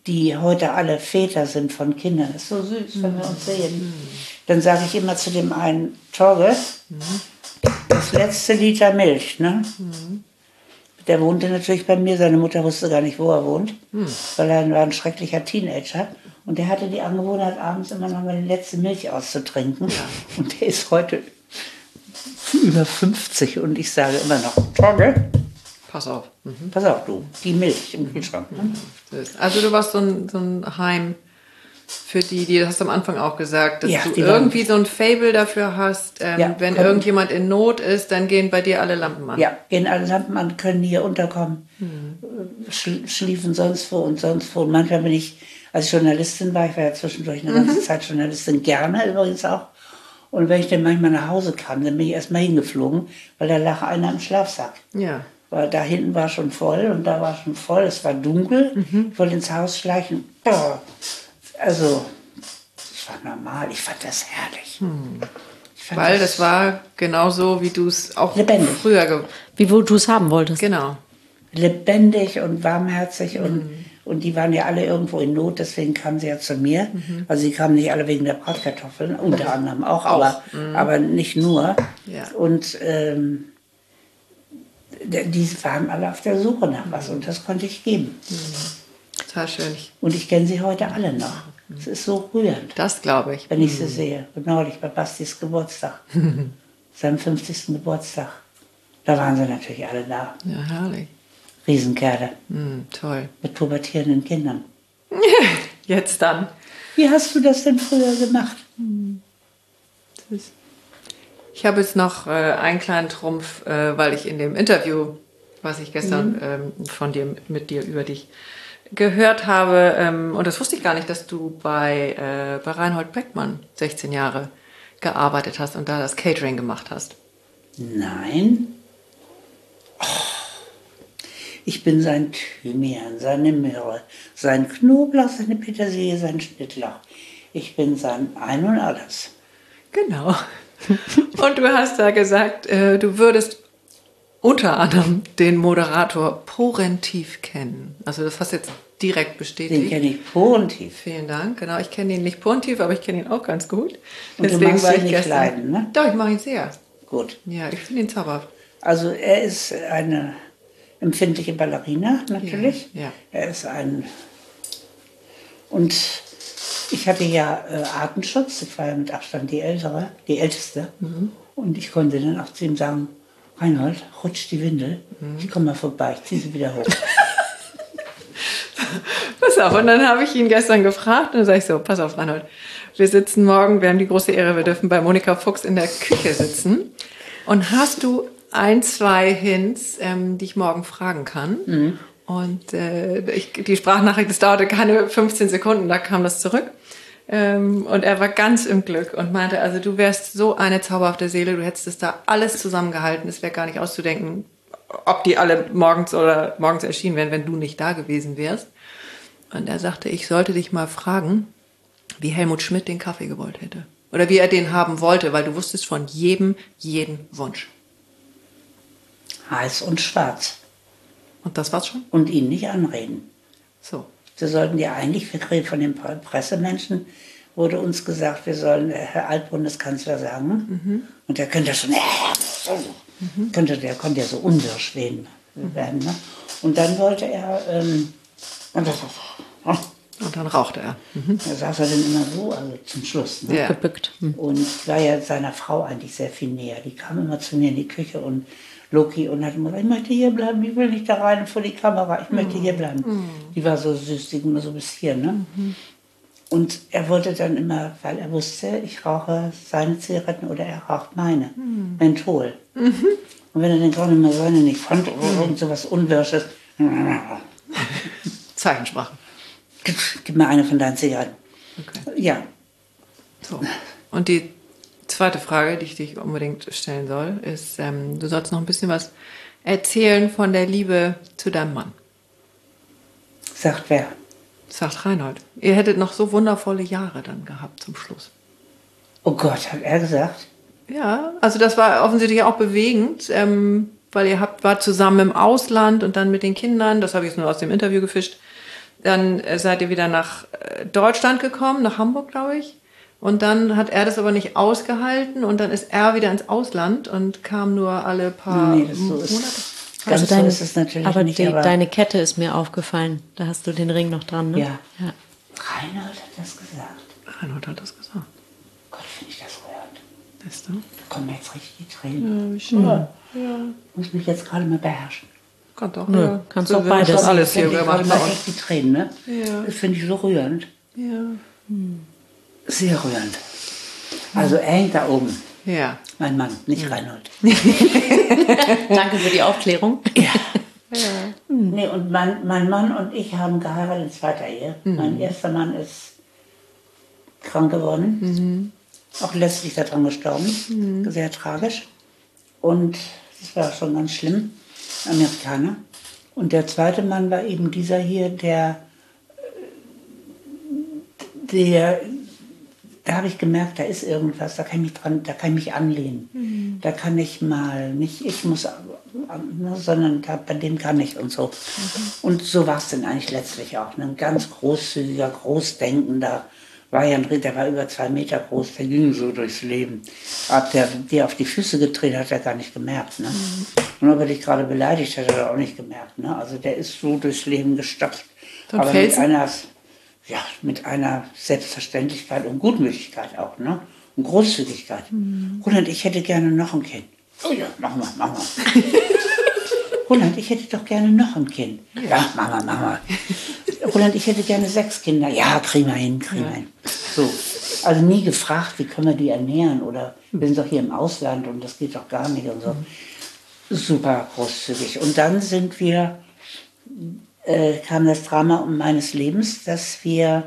[SPEAKER 1] die heute alle Väter sind von Kindern. Das ist so süß, wenn wir uns sehen. Dann sage ich immer zu dem einen, Torge, das letzte Liter Milch, ne? Der wohnte natürlich bei mir, seine Mutter wusste gar nicht, wo er wohnt, weil er war ein schrecklicher Teenager. Und der hatte die Angewohnheit, abends immer noch mal die letzte Milch auszutrinken. Und der ist heute über 50 und ich sage immer noch, Torge,
[SPEAKER 2] Pass auf.
[SPEAKER 1] pass auf du, die Milch im Kühlschrank. Ne?
[SPEAKER 2] Also du warst so ein Heim für die, das hast du am Anfang auch gesagt, dass
[SPEAKER 1] Ja,
[SPEAKER 2] du
[SPEAKER 1] die waren-
[SPEAKER 2] irgendwie so ein Faible dafür hast,
[SPEAKER 1] Ja,
[SPEAKER 2] wenn
[SPEAKER 1] können-
[SPEAKER 2] irgendjemand in Not ist, dann gehen bei dir alle Lampen an.
[SPEAKER 1] Ja, gehen alle Lampen an, können hier unterkommen, schliefen sonst wo und sonst wo. Und manchmal bin ich, als Journalistin war, ich war ja zwischendurch eine ganze Zeit Journalistin, gerne übrigens auch. Und wenn ich dann manchmal nach Hause kam, dann bin ich erstmal hingeflogen, weil da lag einer im Schlafsack.
[SPEAKER 2] Ja.
[SPEAKER 1] Weil da hinten war schon voll und da war schon voll, es war dunkel, ich wollte ins Haus schleichen. Boah. Also, das war normal, ich fand das herrlich. Ich fand
[SPEAKER 2] Weil das war genauso, wie du es auch
[SPEAKER 1] Lebendig.
[SPEAKER 2] früher
[SPEAKER 3] Wie wo du es haben wolltest.
[SPEAKER 2] Genau.
[SPEAKER 1] lebendig und warmherzig und die waren ja alle irgendwo in Not, deswegen kamen sie ja zu mir. Also sie kamen nicht alle wegen der Bratkartoffeln, unter anderem auch, aber nicht nur.
[SPEAKER 2] Ja.
[SPEAKER 1] Und die waren alle auf der Suche nach was und das konnte ich geben.
[SPEAKER 2] Total schön.
[SPEAKER 1] Und ich kenne sie heute alle noch. Es ist so rührend,
[SPEAKER 2] Das glaube ich.
[SPEAKER 1] wenn ich sie sehe. Und neulich bei Bastis Geburtstag, seinem 50. Geburtstag. Da waren sie natürlich alle da.
[SPEAKER 2] Ja, herrlich.
[SPEAKER 1] Riesenkerle
[SPEAKER 2] Toll.
[SPEAKER 1] mit pubertierenden Kindern.
[SPEAKER 2] Jetzt dann.
[SPEAKER 1] Wie hast du das denn früher gemacht?
[SPEAKER 2] Ich habe jetzt noch einen kleinen Trumpf, weil ich in dem Interview, was ich gestern mit dir über dich gehört habe, und das wusste ich gar nicht, dass du bei Reinhold Beckmann 16 Jahre gearbeitet hast und da das Catering gemacht hast.
[SPEAKER 1] Nein. Oh. Ich bin sein Thymian, seine Möhre, sein Knoblauch, seine Petersilie, sein Schnittlauch. Ich bin sein Ein und Alles.
[SPEAKER 2] Genau. Und du hast da gesagt, du würdest unter anderem den Moderator Porentiv kennen. Also das hast du jetzt direkt bestätigt.
[SPEAKER 1] Den kenne ich positiv.
[SPEAKER 2] Vielen Dank. Genau, ich kenne ihn nicht positiv, aber ich kenne ihn auch ganz gut.
[SPEAKER 1] Und du magst ihn nicht leiden, ne?
[SPEAKER 2] Doch, ich mag ihn sehr.
[SPEAKER 1] Gut.
[SPEAKER 2] Ja, ich finde ihn zauberhaft.
[SPEAKER 1] Also er ist eine empfindliche Ballerina, natürlich.
[SPEAKER 2] Ja, ja.
[SPEAKER 1] Er ist und ich hatte ja Artenschutz, ich war ja mit Abstand die Älteste. Und ich konnte dann auch zu ihm sagen, Reinhold, rutsch die Windel, ich komme mal vorbei, ich ziehe sie wieder hoch.
[SPEAKER 2] Pass auf, und dann habe ich ihn gestern gefragt und dann sage ich so, pass auf, Reinhold, wir sitzen morgen, wir haben die große Ehre, wir dürfen bei Monika Fuchs in der Küche sitzen. Und hast du 1, 2 Hints, die ich morgen fragen kann? Und die Sprachnachricht, das dauerte keine 15 Sekunden, da kam das zurück. Und er war ganz im Glück und meinte, also du wärst so eine zauberhafte Seele, du hättest es da alles zusammengehalten, es wäre gar nicht auszudenken, ob die alle morgens erschienen wären, wenn du nicht da gewesen wärst. Und er sagte, ich sollte dich mal fragen, wie Helmut Schmidt den Kaffee gewollt hätte. Oder wie er den haben wollte, weil du wusstest von jedem Wunsch.
[SPEAKER 1] Heiß und schwarz.
[SPEAKER 2] Und das war's schon?
[SPEAKER 1] Und ihn nicht anreden.
[SPEAKER 2] So.
[SPEAKER 1] Wir sollten ja eigentlich, von den Pressemenschen wurde uns gesagt, wir sollen Herr Altbundeskanzler sagen. Und der könnte ja schon, der konnte ja so unwirsch werden. Ne? Und dann wollte er,
[SPEAKER 2] Und dann rauchte er.
[SPEAKER 1] da saß er dann immer so, also zum Schluss. Ne?
[SPEAKER 2] Ja.
[SPEAKER 3] Gebückt.
[SPEAKER 1] Und ich war ja seiner Frau eigentlich sehr viel näher. Die kam immer zu mir in die Küche und Loki und hat immer gesagt, ich möchte hier bleiben, ich will nicht da rein vor die Kamera, ich möchte hier bleiben. Die war so süß, die immer so bis hier. Ne? Und er wollte dann immer, weil er wusste, ich rauche seine Zigaretten oder er raucht meine, Menthol. Und wenn er dann gerade mal seine nicht fand oder irgend so was Unwirsches,
[SPEAKER 2] Zeichensprache.
[SPEAKER 1] gib mir eine von deinen Zigaretten.
[SPEAKER 2] Okay.
[SPEAKER 1] Ja,
[SPEAKER 2] So. Und die zweite Frage, die ich dich unbedingt stellen soll, ist, du sollst noch ein bisschen was erzählen von der Liebe zu deinem Mann.
[SPEAKER 1] sagt wer?
[SPEAKER 2] Sagt Reinhold. Ihr hättet noch so wundervolle Jahre dann gehabt zum Schluss.
[SPEAKER 1] Oh Gott, hat er gesagt?
[SPEAKER 2] Ja, also das war offensichtlich auch bewegend, weil ihr war zusammen im Ausland und dann mit den Kindern, das habe ich jetzt nur aus dem Interview gefischt, Dann seid ihr wieder nach Deutschland gekommen, nach Hamburg, glaube ich. Und dann hat er das aber nicht ausgehalten und dann ist er wieder ins Ausland und kam nur alle paar
[SPEAKER 1] Nee, das so ist-
[SPEAKER 2] Monate.
[SPEAKER 1] Ganz so ist es natürlich
[SPEAKER 3] aber
[SPEAKER 1] nicht,
[SPEAKER 3] deine Kette ist mir aufgefallen. Da hast du den Ring noch dran, ne?
[SPEAKER 1] Ja.
[SPEAKER 3] Ja.
[SPEAKER 1] Reinhold hat das gesagt.
[SPEAKER 2] Reinhold hat das gesagt.
[SPEAKER 1] Gott, finde ich das rührend.
[SPEAKER 2] Weißt du?
[SPEAKER 1] Da kommen jetzt richtig die Tränen.
[SPEAKER 2] Ja, wie schön. Ja.
[SPEAKER 1] Muss mich jetzt gerade mal beherrschen.
[SPEAKER 2] Kann doch,
[SPEAKER 3] Nö,
[SPEAKER 2] ja.
[SPEAKER 3] kannst
[SPEAKER 2] So,
[SPEAKER 3] auch
[SPEAKER 2] wir haben
[SPEAKER 3] beides.
[SPEAKER 2] schon alles hier
[SPEAKER 1] Ich
[SPEAKER 2] gemacht
[SPEAKER 1] gerade
[SPEAKER 2] bei
[SPEAKER 1] mal
[SPEAKER 2] uns.
[SPEAKER 1] echt die Tränen, ne?
[SPEAKER 2] Ja.
[SPEAKER 1] Das finde ich so rührend.
[SPEAKER 2] Ja.
[SPEAKER 1] Sehr rührend. Also er hängt da oben.
[SPEAKER 2] Ja.
[SPEAKER 1] Mein Mann, nicht Reinhold.
[SPEAKER 3] Danke für die Aufklärung.
[SPEAKER 1] Nee, und mein Mann und ich haben geheiratet in zweiter Ehe. Mein erster Mann ist krank geworden. Auch letztlich daran gestorben. Sehr tragisch. Und das war schon ganz schlimm. Amerikaner. Und der zweite Mann war eben dieser hier, da habe ich gemerkt, da ist irgendwas, da kann ich mich anlehnen. Da kann ich mal, nicht ich muss, sondern bei dem kann ich und so. Und so war es dann eigentlich letztlich auch. Ein ganz großzügiger, großdenkender, der war über 2 Meter groß, der ging so durchs Leben. Ob der dir auf die Füße getreten hat, er gar nicht gemerkt. Ne? Und ob er dich gerade beleidigt hat, hat er auch nicht gemerkt. Ne? Also der ist so durchs Leben gestapft.
[SPEAKER 2] So ein
[SPEAKER 1] Aber
[SPEAKER 2] Felsen?
[SPEAKER 1] mit einer Selbstverständlichkeit und Gutmütigkeit auch, ne? Und Großzügigkeit. Roland, ich hätte gerne noch ein Kind. Oh ja, mach mal. Roland, ich hätte doch gerne noch ein Kind. Ja, mach mal. Roland, ich hätte gerne 6 Kinder. Ja, kriegen wir hin. So, also nie gefragt, wie können wir die ernähren oder wir sind doch hier im Ausland und das geht doch gar nicht und so. Super großzügig. Und dann kam das Drama meines Lebens, dass wir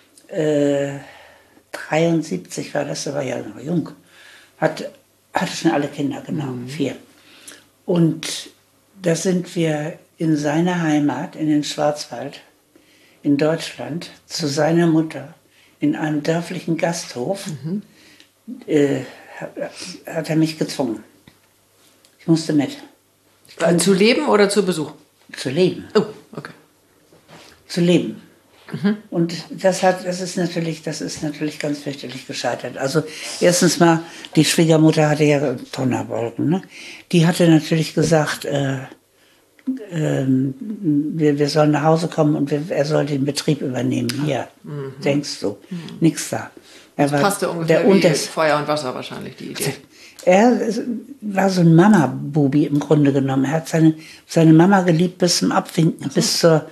[SPEAKER 1] 73 war das, da war ja noch jung, hatte schon alle Kinder, genau, 4. Und da sind wir in seiner Heimat, in den Schwarzwald, in Deutschland, zu seiner Mutter, in einem dörflichen Gasthof, hat er mich gezwungen. Ich musste mit.
[SPEAKER 2] Zu leben oder zu Besuch?
[SPEAKER 1] Zu leben.
[SPEAKER 2] Oh, okay.
[SPEAKER 1] Zu leben. Und das ist natürlich ganz fürchterlich gescheitert. Also erstens mal, die Schwiegermutter hatte ja Donnerwolken, ne? Die hatte natürlich gesagt, wir sollen nach Hause kommen und er soll den Betrieb übernehmen. Hier, denkst du, nix da.
[SPEAKER 2] Passte ungefähr wie Feuer und Wasser wahrscheinlich, die Idee.
[SPEAKER 1] Er war so ein Mama-Bubi im Grunde genommen. Er hat seine Mama geliebt bis zum Abwinken, bis zur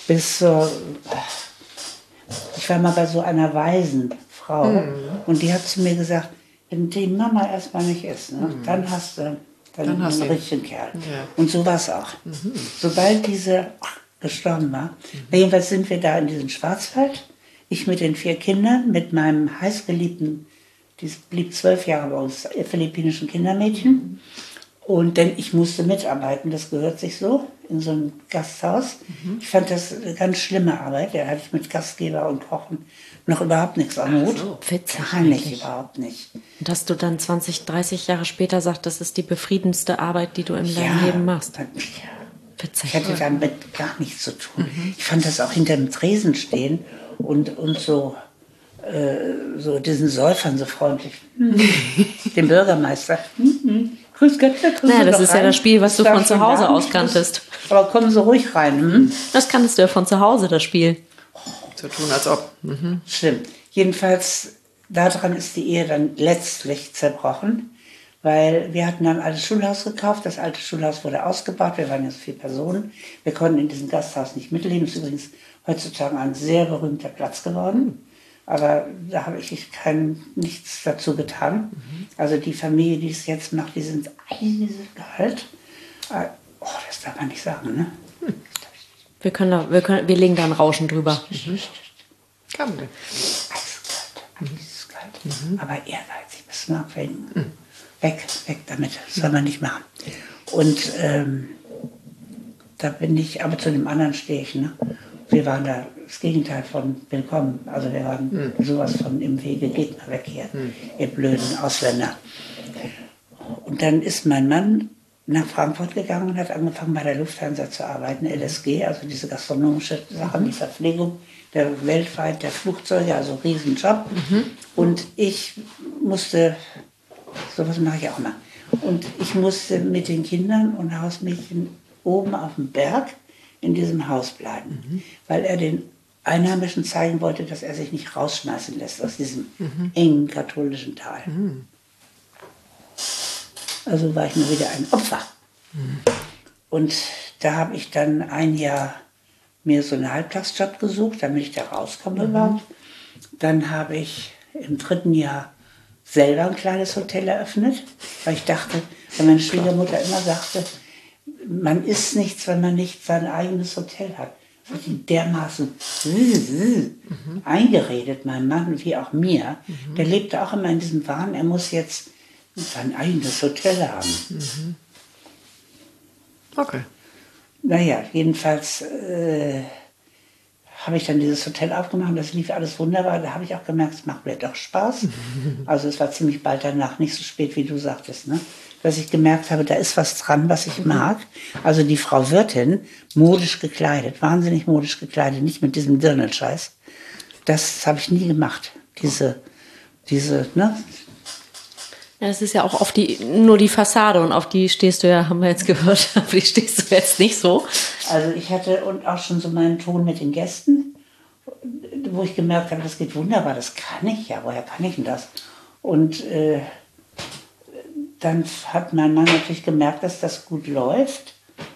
[SPEAKER 1] ich war mal bei so einer weisen Frau und die hat zu mir gesagt, wenn die Mama erstmal nicht ist, ne, dann hast du einen richtigen Kerl. Ja. Und so war es auch. Sobald diese gestorben war, jedenfalls sind wir da in diesem Schwarzwald, ich mit den 4 Kindern, mit meinem heißgeliebten, die blieb 12 Jahre bei uns, philippinischen Kindermädchen. Und denn ich musste mitarbeiten, das gehört sich so, in so einem Gasthaus. Ich fand das eine ganz schlimme Arbeit. Da hatte ich mit Gastgeber und Kochen noch überhaupt nichts am Hut.
[SPEAKER 3] So, witzig.
[SPEAKER 1] Gar nicht, überhaupt nicht.
[SPEAKER 3] Und dass du dann 20, 30 Jahre später sagst, das ist die befriedenste Arbeit, die du in deinem Leben machst. Witzig.
[SPEAKER 1] Ich hatte damit gar nichts zu tun. Ich fand das auch hinter dem Tresen stehen und so diesen Säufern so freundlich. Den Bürgermeister. Grüß Gott,
[SPEAKER 3] naja, das ist ja das Spiel, was du von zu Hause aus kanntest.
[SPEAKER 1] Aber kommen Sie ruhig rein.
[SPEAKER 3] Das kanntest du ja von zu Hause, das Spiel.
[SPEAKER 2] So tun, als ob.
[SPEAKER 1] Stimmt. Jedenfalls, daran ist die Ehe dann letztlich zerbrochen, weil wir hatten dann ein altes Schulhaus gekauft. Das alte Schulhaus wurde ausgebaut. Wir waren jetzt 4 Personen. Wir konnten in diesem Gasthaus nicht mitleben. Es ist übrigens heutzutage ein sehr berühmter Platz geworden. Aber da habe ich nichts dazu getan. Also die Familie, die es jetzt macht, die sind dieses Gehalt. Das darf man nicht sagen, ne?
[SPEAKER 3] Wir legen da ein Rauschen drüber.
[SPEAKER 2] Kann man.
[SPEAKER 1] Eiskalt. Aber ehrgeizig bis zum Abwägen. Weg damit. Das soll man nicht machen. Und da bin ich, aber zu dem anderen stehe ich, ne? Wir waren da das Gegenteil von willkommen. Also wir waren sowas von im Wege, geht mal weg hier, ihr blöden Ausländer. Und dann ist mein Mann nach Frankfurt gegangen und hat angefangen bei der Lufthansa zu arbeiten, LSG, also diese gastronomische Sachen, die Verpflegung weltweit der Flugzeuge, also Riesenjob. Und ich musste, sowas mache ich auch mal, und ich musste mit den Kindern und Hausmädchen oben auf dem Berg in diesem Haus bleiben, weil er den Einheimischen zeigen wollte, dass er sich nicht rausschmeißen lässt aus diesem engen katholischen Tal. Also war ich nur wieder ein Opfer. Und da habe ich dann ein Jahr mir so einen Halbtagsjob gesucht, damit ich da rauskomme überhaupt. Dann habe ich im 3. Jahr selber ein kleines Hotel eröffnet, weil ich dachte, weil meine Schwiegermutter immer sagte, man isst nichts, wenn man nicht sein eigenes Hotel hat. Das hat ihn dermaßen eingeredet, meinem Mann wie auch mir. Der lebte auch immer in diesem Wahn, er muss jetzt sein eigenes Hotel haben.
[SPEAKER 2] Okay.
[SPEAKER 1] Naja, jedenfalls habe ich dann dieses Hotel aufgemacht und das lief alles wunderbar. Da habe ich auch gemerkt, es macht mir doch Spaß. Also es war ziemlich bald danach, nicht so spät, wie du sagtest, ne? Dass ich gemerkt habe, da ist was dran, was ich mag. Also die Frau Wirtin, modisch gekleidet, wahnsinnig modisch gekleidet, nicht mit diesem Dirndl-Scheiß. Das habe ich nie gemacht. Diese, ne?
[SPEAKER 3] Ja, das ist ja auch auf nur die Fassade und auf die stehst du ja, haben wir jetzt gehört, auf die stehst du jetzt nicht so.
[SPEAKER 1] Also ich hatte und auch schon so meinen Ton mit den Gästen, wo ich gemerkt habe, das geht wunderbar, das kann ich ja, woher kann ich denn das? Und dann hat mein Mann natürlich gemerkt, dass das gut läuft.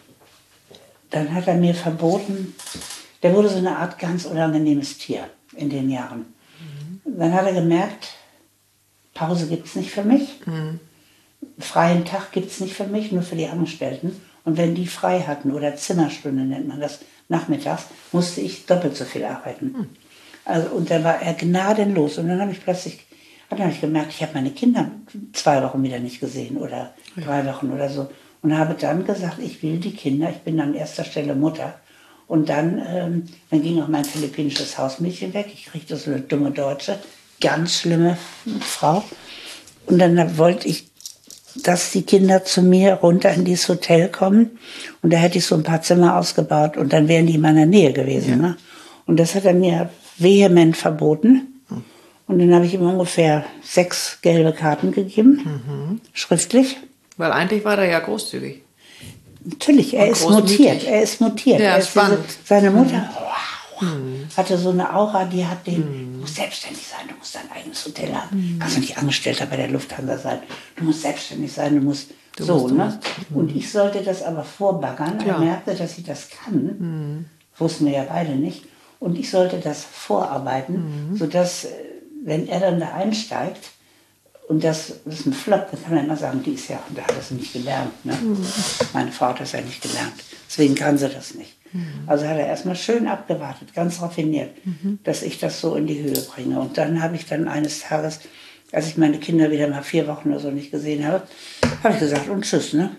[SPEAKER 1] Dann hat er mir verboten, der wurde so eine Art ganz unangenehmes Tier in den Jahren. Dann hat er gemerkt, Pause gibt es nicht für mich, freien Tag gibt es nicht für mich, nur für die Angestellten. Und wenn die frei hatten, oder Zimmerstunde nennt man das, nachmittags, musste ich doppelt so viel arbeiten. Also, und dann war er gnadenlos. Und dann habe ich plötzlich gemerkt, ich habe meine Kinder 2 Wochen wieder nicht gesehen oder 3 Wochen oder so. Und habe dann gesagt, ich will die Kinder, ich bin an erster Stelle Mutter. Und dann ging auch mein philippinisches Hausmädchen weg. Ich kriegte so eine dumme Deutsche, ganz schlimme Frau. Und dann wollte ich, dass die Kinder zu mir runter in dieses Hotel kommen. Und da hätte ich so ein paar Zimmer ausgebaut und dann wären die in meiner Nähe gewesen. Ja. Ne? Und das hat er mir vehement verboten. Und dann habe ich ihm ungefähr 6 gelbe Karten gegeben, schriftlich.
[SPEAKER 2] Weil eigentlich war er ja großzügig.
[SPEAKER 1] Natürlich, er ist mutiert. Er ist mutiert.
[SPEAKER 2] Ja,
[SPEAKER 1] er ist
[SPEAKER 2] spannend.
[SPEAKER 1] Seine Mutter hatte so eine Aura, die hat den, du musst selbstständig sein, du musst dein eigenes Hotel haben. Kannst du nicht Angestellter bei der Lufthansa sein. Du musst selbstständig sein, du musst. Und ich sollte das aber vorbaggern. Er merkte, dass ich das kann. Wussten wir ja beide nicht. Und ich sollte das vorarbeiten, sodass, wenn er dann da einsteigt, und das ist ein Flop, dann kann er immer sagen, die ist ja, und da hat er es nicht gelernt. Ne? Meine Frau hat das ja nicht gelernt. Deswegen kann sie das nicht. Also hat er erstmal schön abgewartet, ganz raffiniert, dass ich das so in die Höhe bringe. Und dann habe ich dann eines Tages, als ich meine Kinder wieder mal 4 Wochen oder so nicht gesehen habe, habe ich gesagt, und tschüss, ne?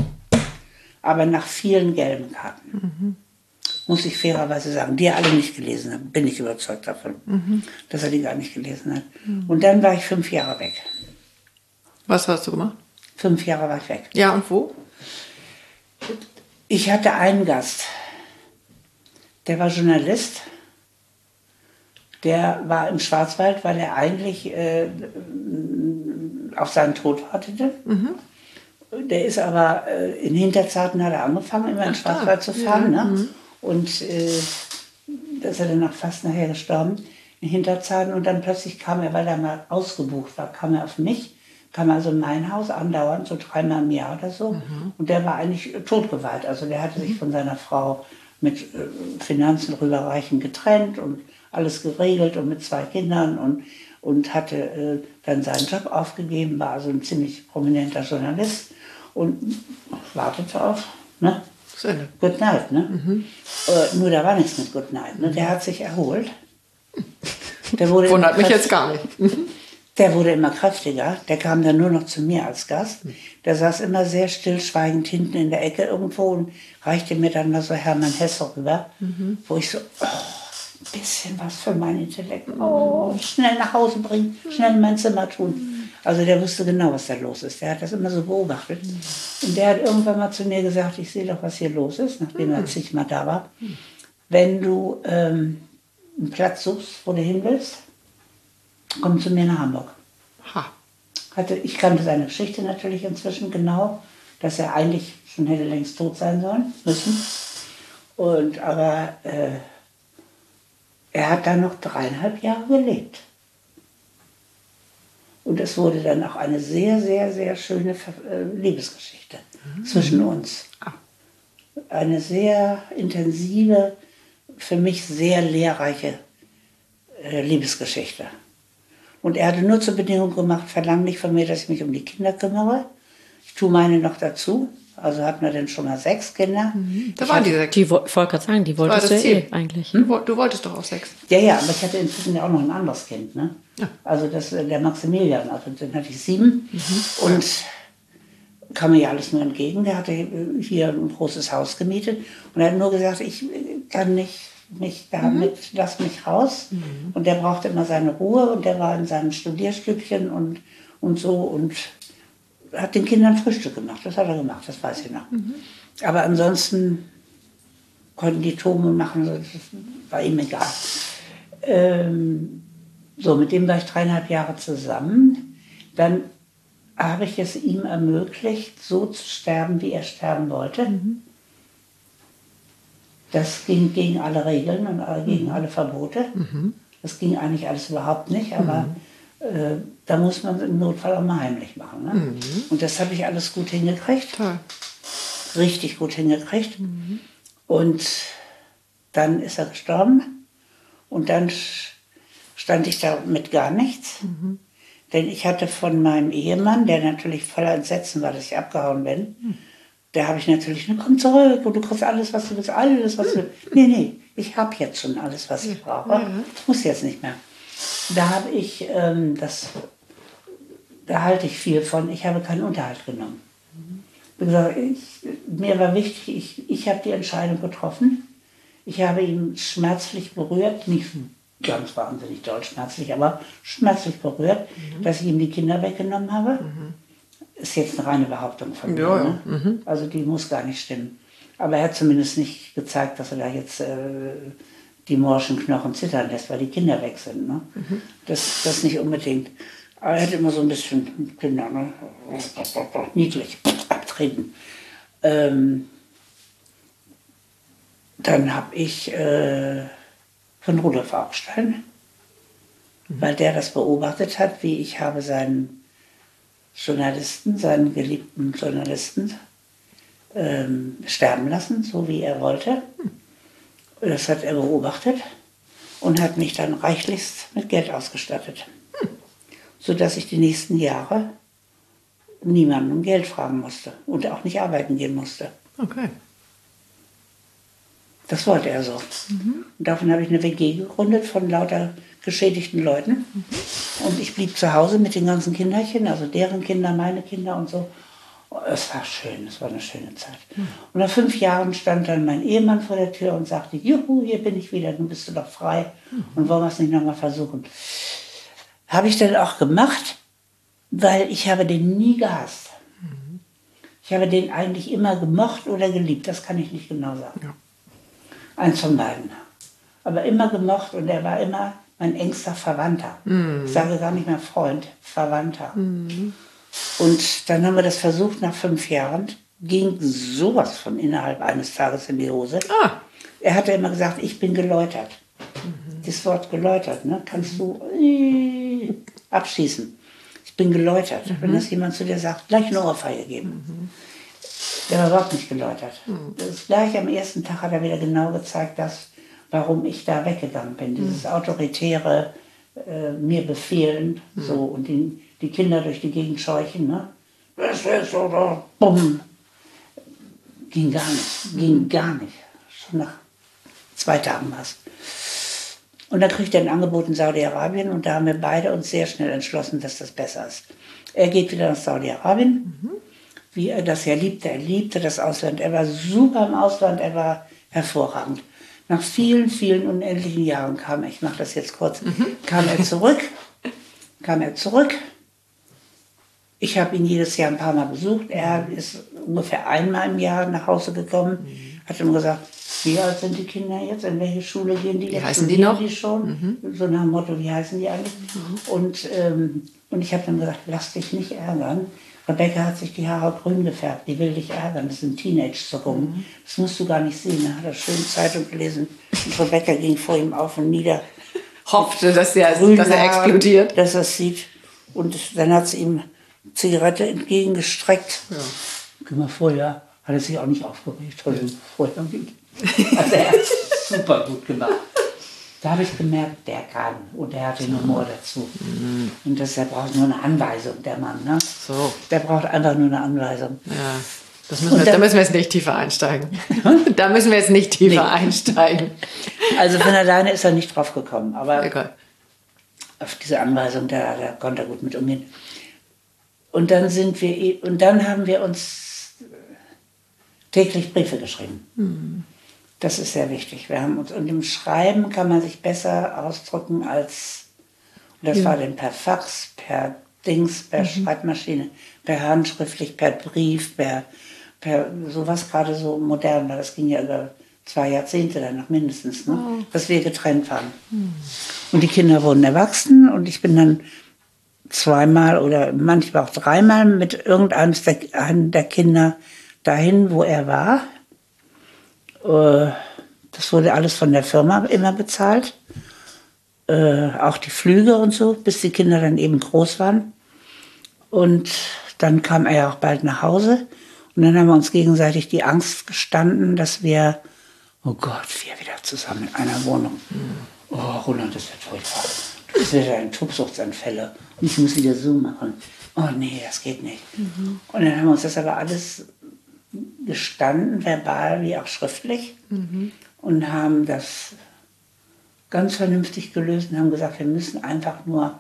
[SPEAKER 1] Aber nach vielen gelben Karten. Muss ich fairerweise sagen, die er alle nicht gelesen hat, bin ich überzeugt davon, dass er die gar nicht gelesen hat. Und dann war ich 5 Jahre weg.
[SPEAKER 2] Was hast du gemacht?
[SPEAKER 1] 5 Jahre war ich weg.
[SPEAKER 2] Ja, und wo?
[SPEAKER 1] Ich hatte einen Gast, der war Journalist, der war im Schwarzwald, weil er eigentlich auf seinen Tod wartete. Der ist aber in Hinterzarten hat er angefangen, immer in den Schwarzwald zu fahren. Ja. Ne? Und da ist er dann auch fast nachher gestorben, in Hinterzarten. Und dann plötzlich kam er, weil er mal ausgebucht war, kam er auf mich, kam also in mein Haus andauernd, so 3-mal im Jahr oder so. Und der war eigentlich totgeweiht. Also der hatte sich von seiner Frau mit Finanzen rüberreichen getrennt und alles geregelt und mit 2 Kindern und hatte dann seinen Job aufgegeben, war also ein ziemlich prominenter Journalist und wartete auf, ne? Good Night, ne? Nur da war nichts mit Good Night, ne? Der hat sich erholt.
[SPEAKER 2] Wundert mich jetzt gar nicht.
[SPEAKER 1] Der wurde immer kräftiger, der kam dann nur noch zu mir als Gast. Der saß immer sehr stillschweigend hinten in der Ecke irgendwo und reichte mir dann mal so Hermann Hesse rüber, wo ich so, ein bisschen was für mein Intellekt, schnell nach Hause bringen, schnell in mein Zimmer tun. Also der wusste genau, was da los ist. Der hat das immer so beobachtet. Und der hat irgendwann mal zu mir gesagt, ich sehe doch, was hier los ist, nachdem er zigmal da war. Wenn du einen Platz suchst, wo du hin willst, komm zu mir nach Hamburg.
[SPEAKER 2] Ha.
[SPEAKER 1] Ich kannte seine Geschichte natürlich inzwischen genau, dass er eigentlich schon hätte längst tot sein sollen, müssen. Aber er hat dann noch 3,5 Jahre gelebt. Und es wurde dann auch eine sehr, sehr, sehr schöne Liebesgeschichte zwischen uns. Eine sehr intensive, für mich sehr lehrreiche Liebesgeschichte. Und er hatte nur zur Bedingung gemacht, verlang nicht von mir, dass ich mich um die Kinder kümmere. Ich tue meine noch dazu. Also hatten wir dann schon mal 6 Kinder.
[SPEAKER 2] Da waren die 6.
[SPEAKER 3] Ich wollte gerade sagen, die wolltest du ja eigentlich.
[SPEAKER 2] Du wolltest doch auch 6.
[SPEAKER 1] Ja, aber ich hatte inzwischen ja auch noch ein anderes Kind. Ne? Ja. Also der Maximilian, also den hatte ich 7. Und kam mir ja alles nur entgegen. Der hatte hier ein großes Haus gemietet. Und er hat nur gesagt, ich kann nicht damit, lass mich raus. Und der brauchte immer seine Ruhe und der war in seinem Studierstübchen und so und hat den Kindern Frühstück gemacht. Das hat er gemacht, das weiß ich noch. Aber ansonsten konnten die toben und machen, das war ihm egal. So, mit dem war ich 3,5 Jahre zusammen. Dann habe ich es ihm ermöglicht, so zu sterben, wie er sterben wollte. Das ging gegen alle Regeln und gegen alle Verbote. Das ging eigentlich alles überhaupt nicht, aber da muss man im Notfall auch mal heimlich machen. Ne? Und das habe ich alles gut hingekriegt.
[SPEAKER 2] Toll.
[SPEAKER 1] Richtig gut hingekriegt. Und dann ist er gestorben und dann stand ich da mit gar nichts. Denn ich hatte von meinem Ehemann, der natürlich voller Entsetzen war, dass ich abgehauen bin, da habe ich natürlich, komm zurück und du kriegst alles, was du willst, alles, was du willst. Nee, ich habe jetzt schon alles, was ich brauche. Ich muss jetzt nicht mehr. Da habe ich, da halte ich viel von, ich habe keinen Unterhalt genommen. Wie gesagt, mir war wichtig, ich habe die Entscheidung getroffen. Ich habe ihn schmerzlich berührt, nicht ganz wahnsinnig doll schmerzlich, aber schmerzlich berührt, dass ich ihm die Kinder weggenommen habe. Ist jetzt eine reine Behauptung von mir.
[SPEAKER 2] Ja.
[SPEAKER 1] Ne? Also die muss gar nicht stimmen. Aber er hat zumindest nicht gezeigt, dass er da jetzt die morschen Knochen zittern lässt, weil die Kinder weg sind. Ne? Das nicht unbedingt. Aber er hat immer so ein bisschen Kinder, ne? Niedlich, abtreten. Dann habe ich von Rudolf Augstein, weil der das beobachtet hat, wie ich habe seinen geliebten Journalisten, sterben lassen, so wie er wollte. Das hat er beobachtet und hat mich dann reichlichst mit Geld ausgestattet, sodass ich die nächsten Jahre niemanden um Geld fragen musste und auch nicht arbeiten gehen musste.
[SPEAKER 2] Okay.
[SPEAKER 1] Das wollte er so. Und davon habe ich eine WG gegründet von lauter geschädigten Leuten. Und ich blieb zu Hause mit den ganzen Kinderchen, also deren Kinder, meine Kinder und so. Es war schön, es war eine schöne Zeit. Und nach 5 Jahren stand dann mein Ehemann vor der Tür und sagte, juhu, hier bin ich wieder, nun bist du doch frei. Und wollen wir es nicht nochmal versuchen? Habe ich dann auch gemacht, weil ich habe den nie gehasst. Ich habe den eigentlich immer gemocht oder geliebt, das kann ich nicht genau sagen. Ja. Eins von beiden. Aber immer gemocht und er war immer mein engster Verwandter. Ich sage gar nicht mehr Freund, Verwandter. Und dann haben wir das versucht nach 5 Jahren. Ging sowas von innerhalb eines Tages in die Hose. Er hatte immer gesagt, ich bin geläutert. Das Wort geläutert, ne, kannst du abschießen. Ich bin geläutert. Wenn das jemand zu dir sagt, gleich eine Ohrfeige geben. Der war überhaupt nicht geläutert. Das gleich am ersten Tag hat er wieder genau gezeigt, warum ich da weggegangen bin. Dieses autoritäre, mir befehlen, so, und die Kinder durch die Gegend scheuchen, ne? Das ist oder bumm. Ging gar nicht. Schon nach 2 Tagen was. Und dann kriegt er ein Angebot in Saudi-Arabien und da haben wir beide uns sehr schnell entschlossen, dass das besser ist. Er geht wieder nach Saudi-Arabien, wie er das ja liebte. Er liebte das Ausland. Er war super im Ausland, er war hervorragend. Nach vielen, vielen unendlichen Jahren kam er zurück. Ich habe ihn jedes Jahr ein paar Mal besucht. Er ist ungefähr einmal im Jahr nach Hause gekommen, hat immer gesagt, wie alt sind die Kinder jetzt? In welche Schule gehen die jetzt?
[SPEAKER 2] Wie heißen die noch?
[SPEAKER 1] Die schon? So nach dem Motto, wie heißen die eigentlich? Und ich habe dann gesagt, lass dich nicht ärgern. Rebecca hat sich die Haare grün gefärbt, die will dich ärgern. Das sind Teenage-Zuckungen. Das musst du gar nicht sehen. Da hat er schön Zeitung gelesen. Und Rebecca ging vor ihm auf und nieder.
[SPEAKER 2] Hoffte, dass er
[SPEAKER 1] Grünhaar,
[SPEAKER 2] explodiert.
[SPEAKER 1] dass er es sieht. Und dann hat sie ihm Zigarette entgegengestreckt. Ja. Geh mal vor, ja. Hat er sich auch nicht aufgeregt. Also, also er hat es super gut gemacht. Da habe ich gemerkt, der kann. Und er hat den Humor dazu. Und der braucht nur eine Anweisung, der Mann. Ne?
[SPEAKER 2] So.
[SPEAKER 1] Der braucht einfach nur eine Anweisung.
[SPEAKER 2] Ja. Da müssen wir jetzt nicht tiefer einsteigen. Da müssen wir jetzt nicht tiefer einsteigen.
[SPEAKER 1] Also von alleine ist er nicht drauf gekommen. Aber
[SPEAKER 2] Egal.
[SPEAKER 1] auf diese Anweisung, da konnte er gut mit umgehen. Und dann haben wir uns täglich Briefe geschrieben. Das ist sehr wichtig. Wir haben uns, und im Schreiben kann man sich besser ausdrücken als, und das war dann per Fax, per Dings, per Schreibmaschine, per handschriftlich, per Brief, per sowas gerade so modern war. Das ging ja über 2 Jahrzehnte dann noch mindestens, ne? Dass wir getrennt waren. Und die Kinder wurden erwachsen und ich bin dann 2-mal oder manchmal auch 3-mal mit irgendeinem der Kinder dahin, wo er war. Das wurde alles von der Firma immer bezahlt. Auch die Flüge und so, bis die Kinder dann eben groß waren. Und dann kam er ja auch bald nach Hause. Und dann haben wir uns gegenseitig die Angst gestanden, dass wir, oh Gott, wir wieder zusammen in einer Wohnung. Oh, Roland, das wird furchtbar. Das wird ein Tobsuchtsanfälle. Und ich muss wieder so machen. Oh nee, das geht nicht. Und dann haben wir uns das aber alles gestanden, verbal wie auch schriftlich. Und haben das ganz vernünftig gelöst und haben gesagt, wir müssen einfach nur,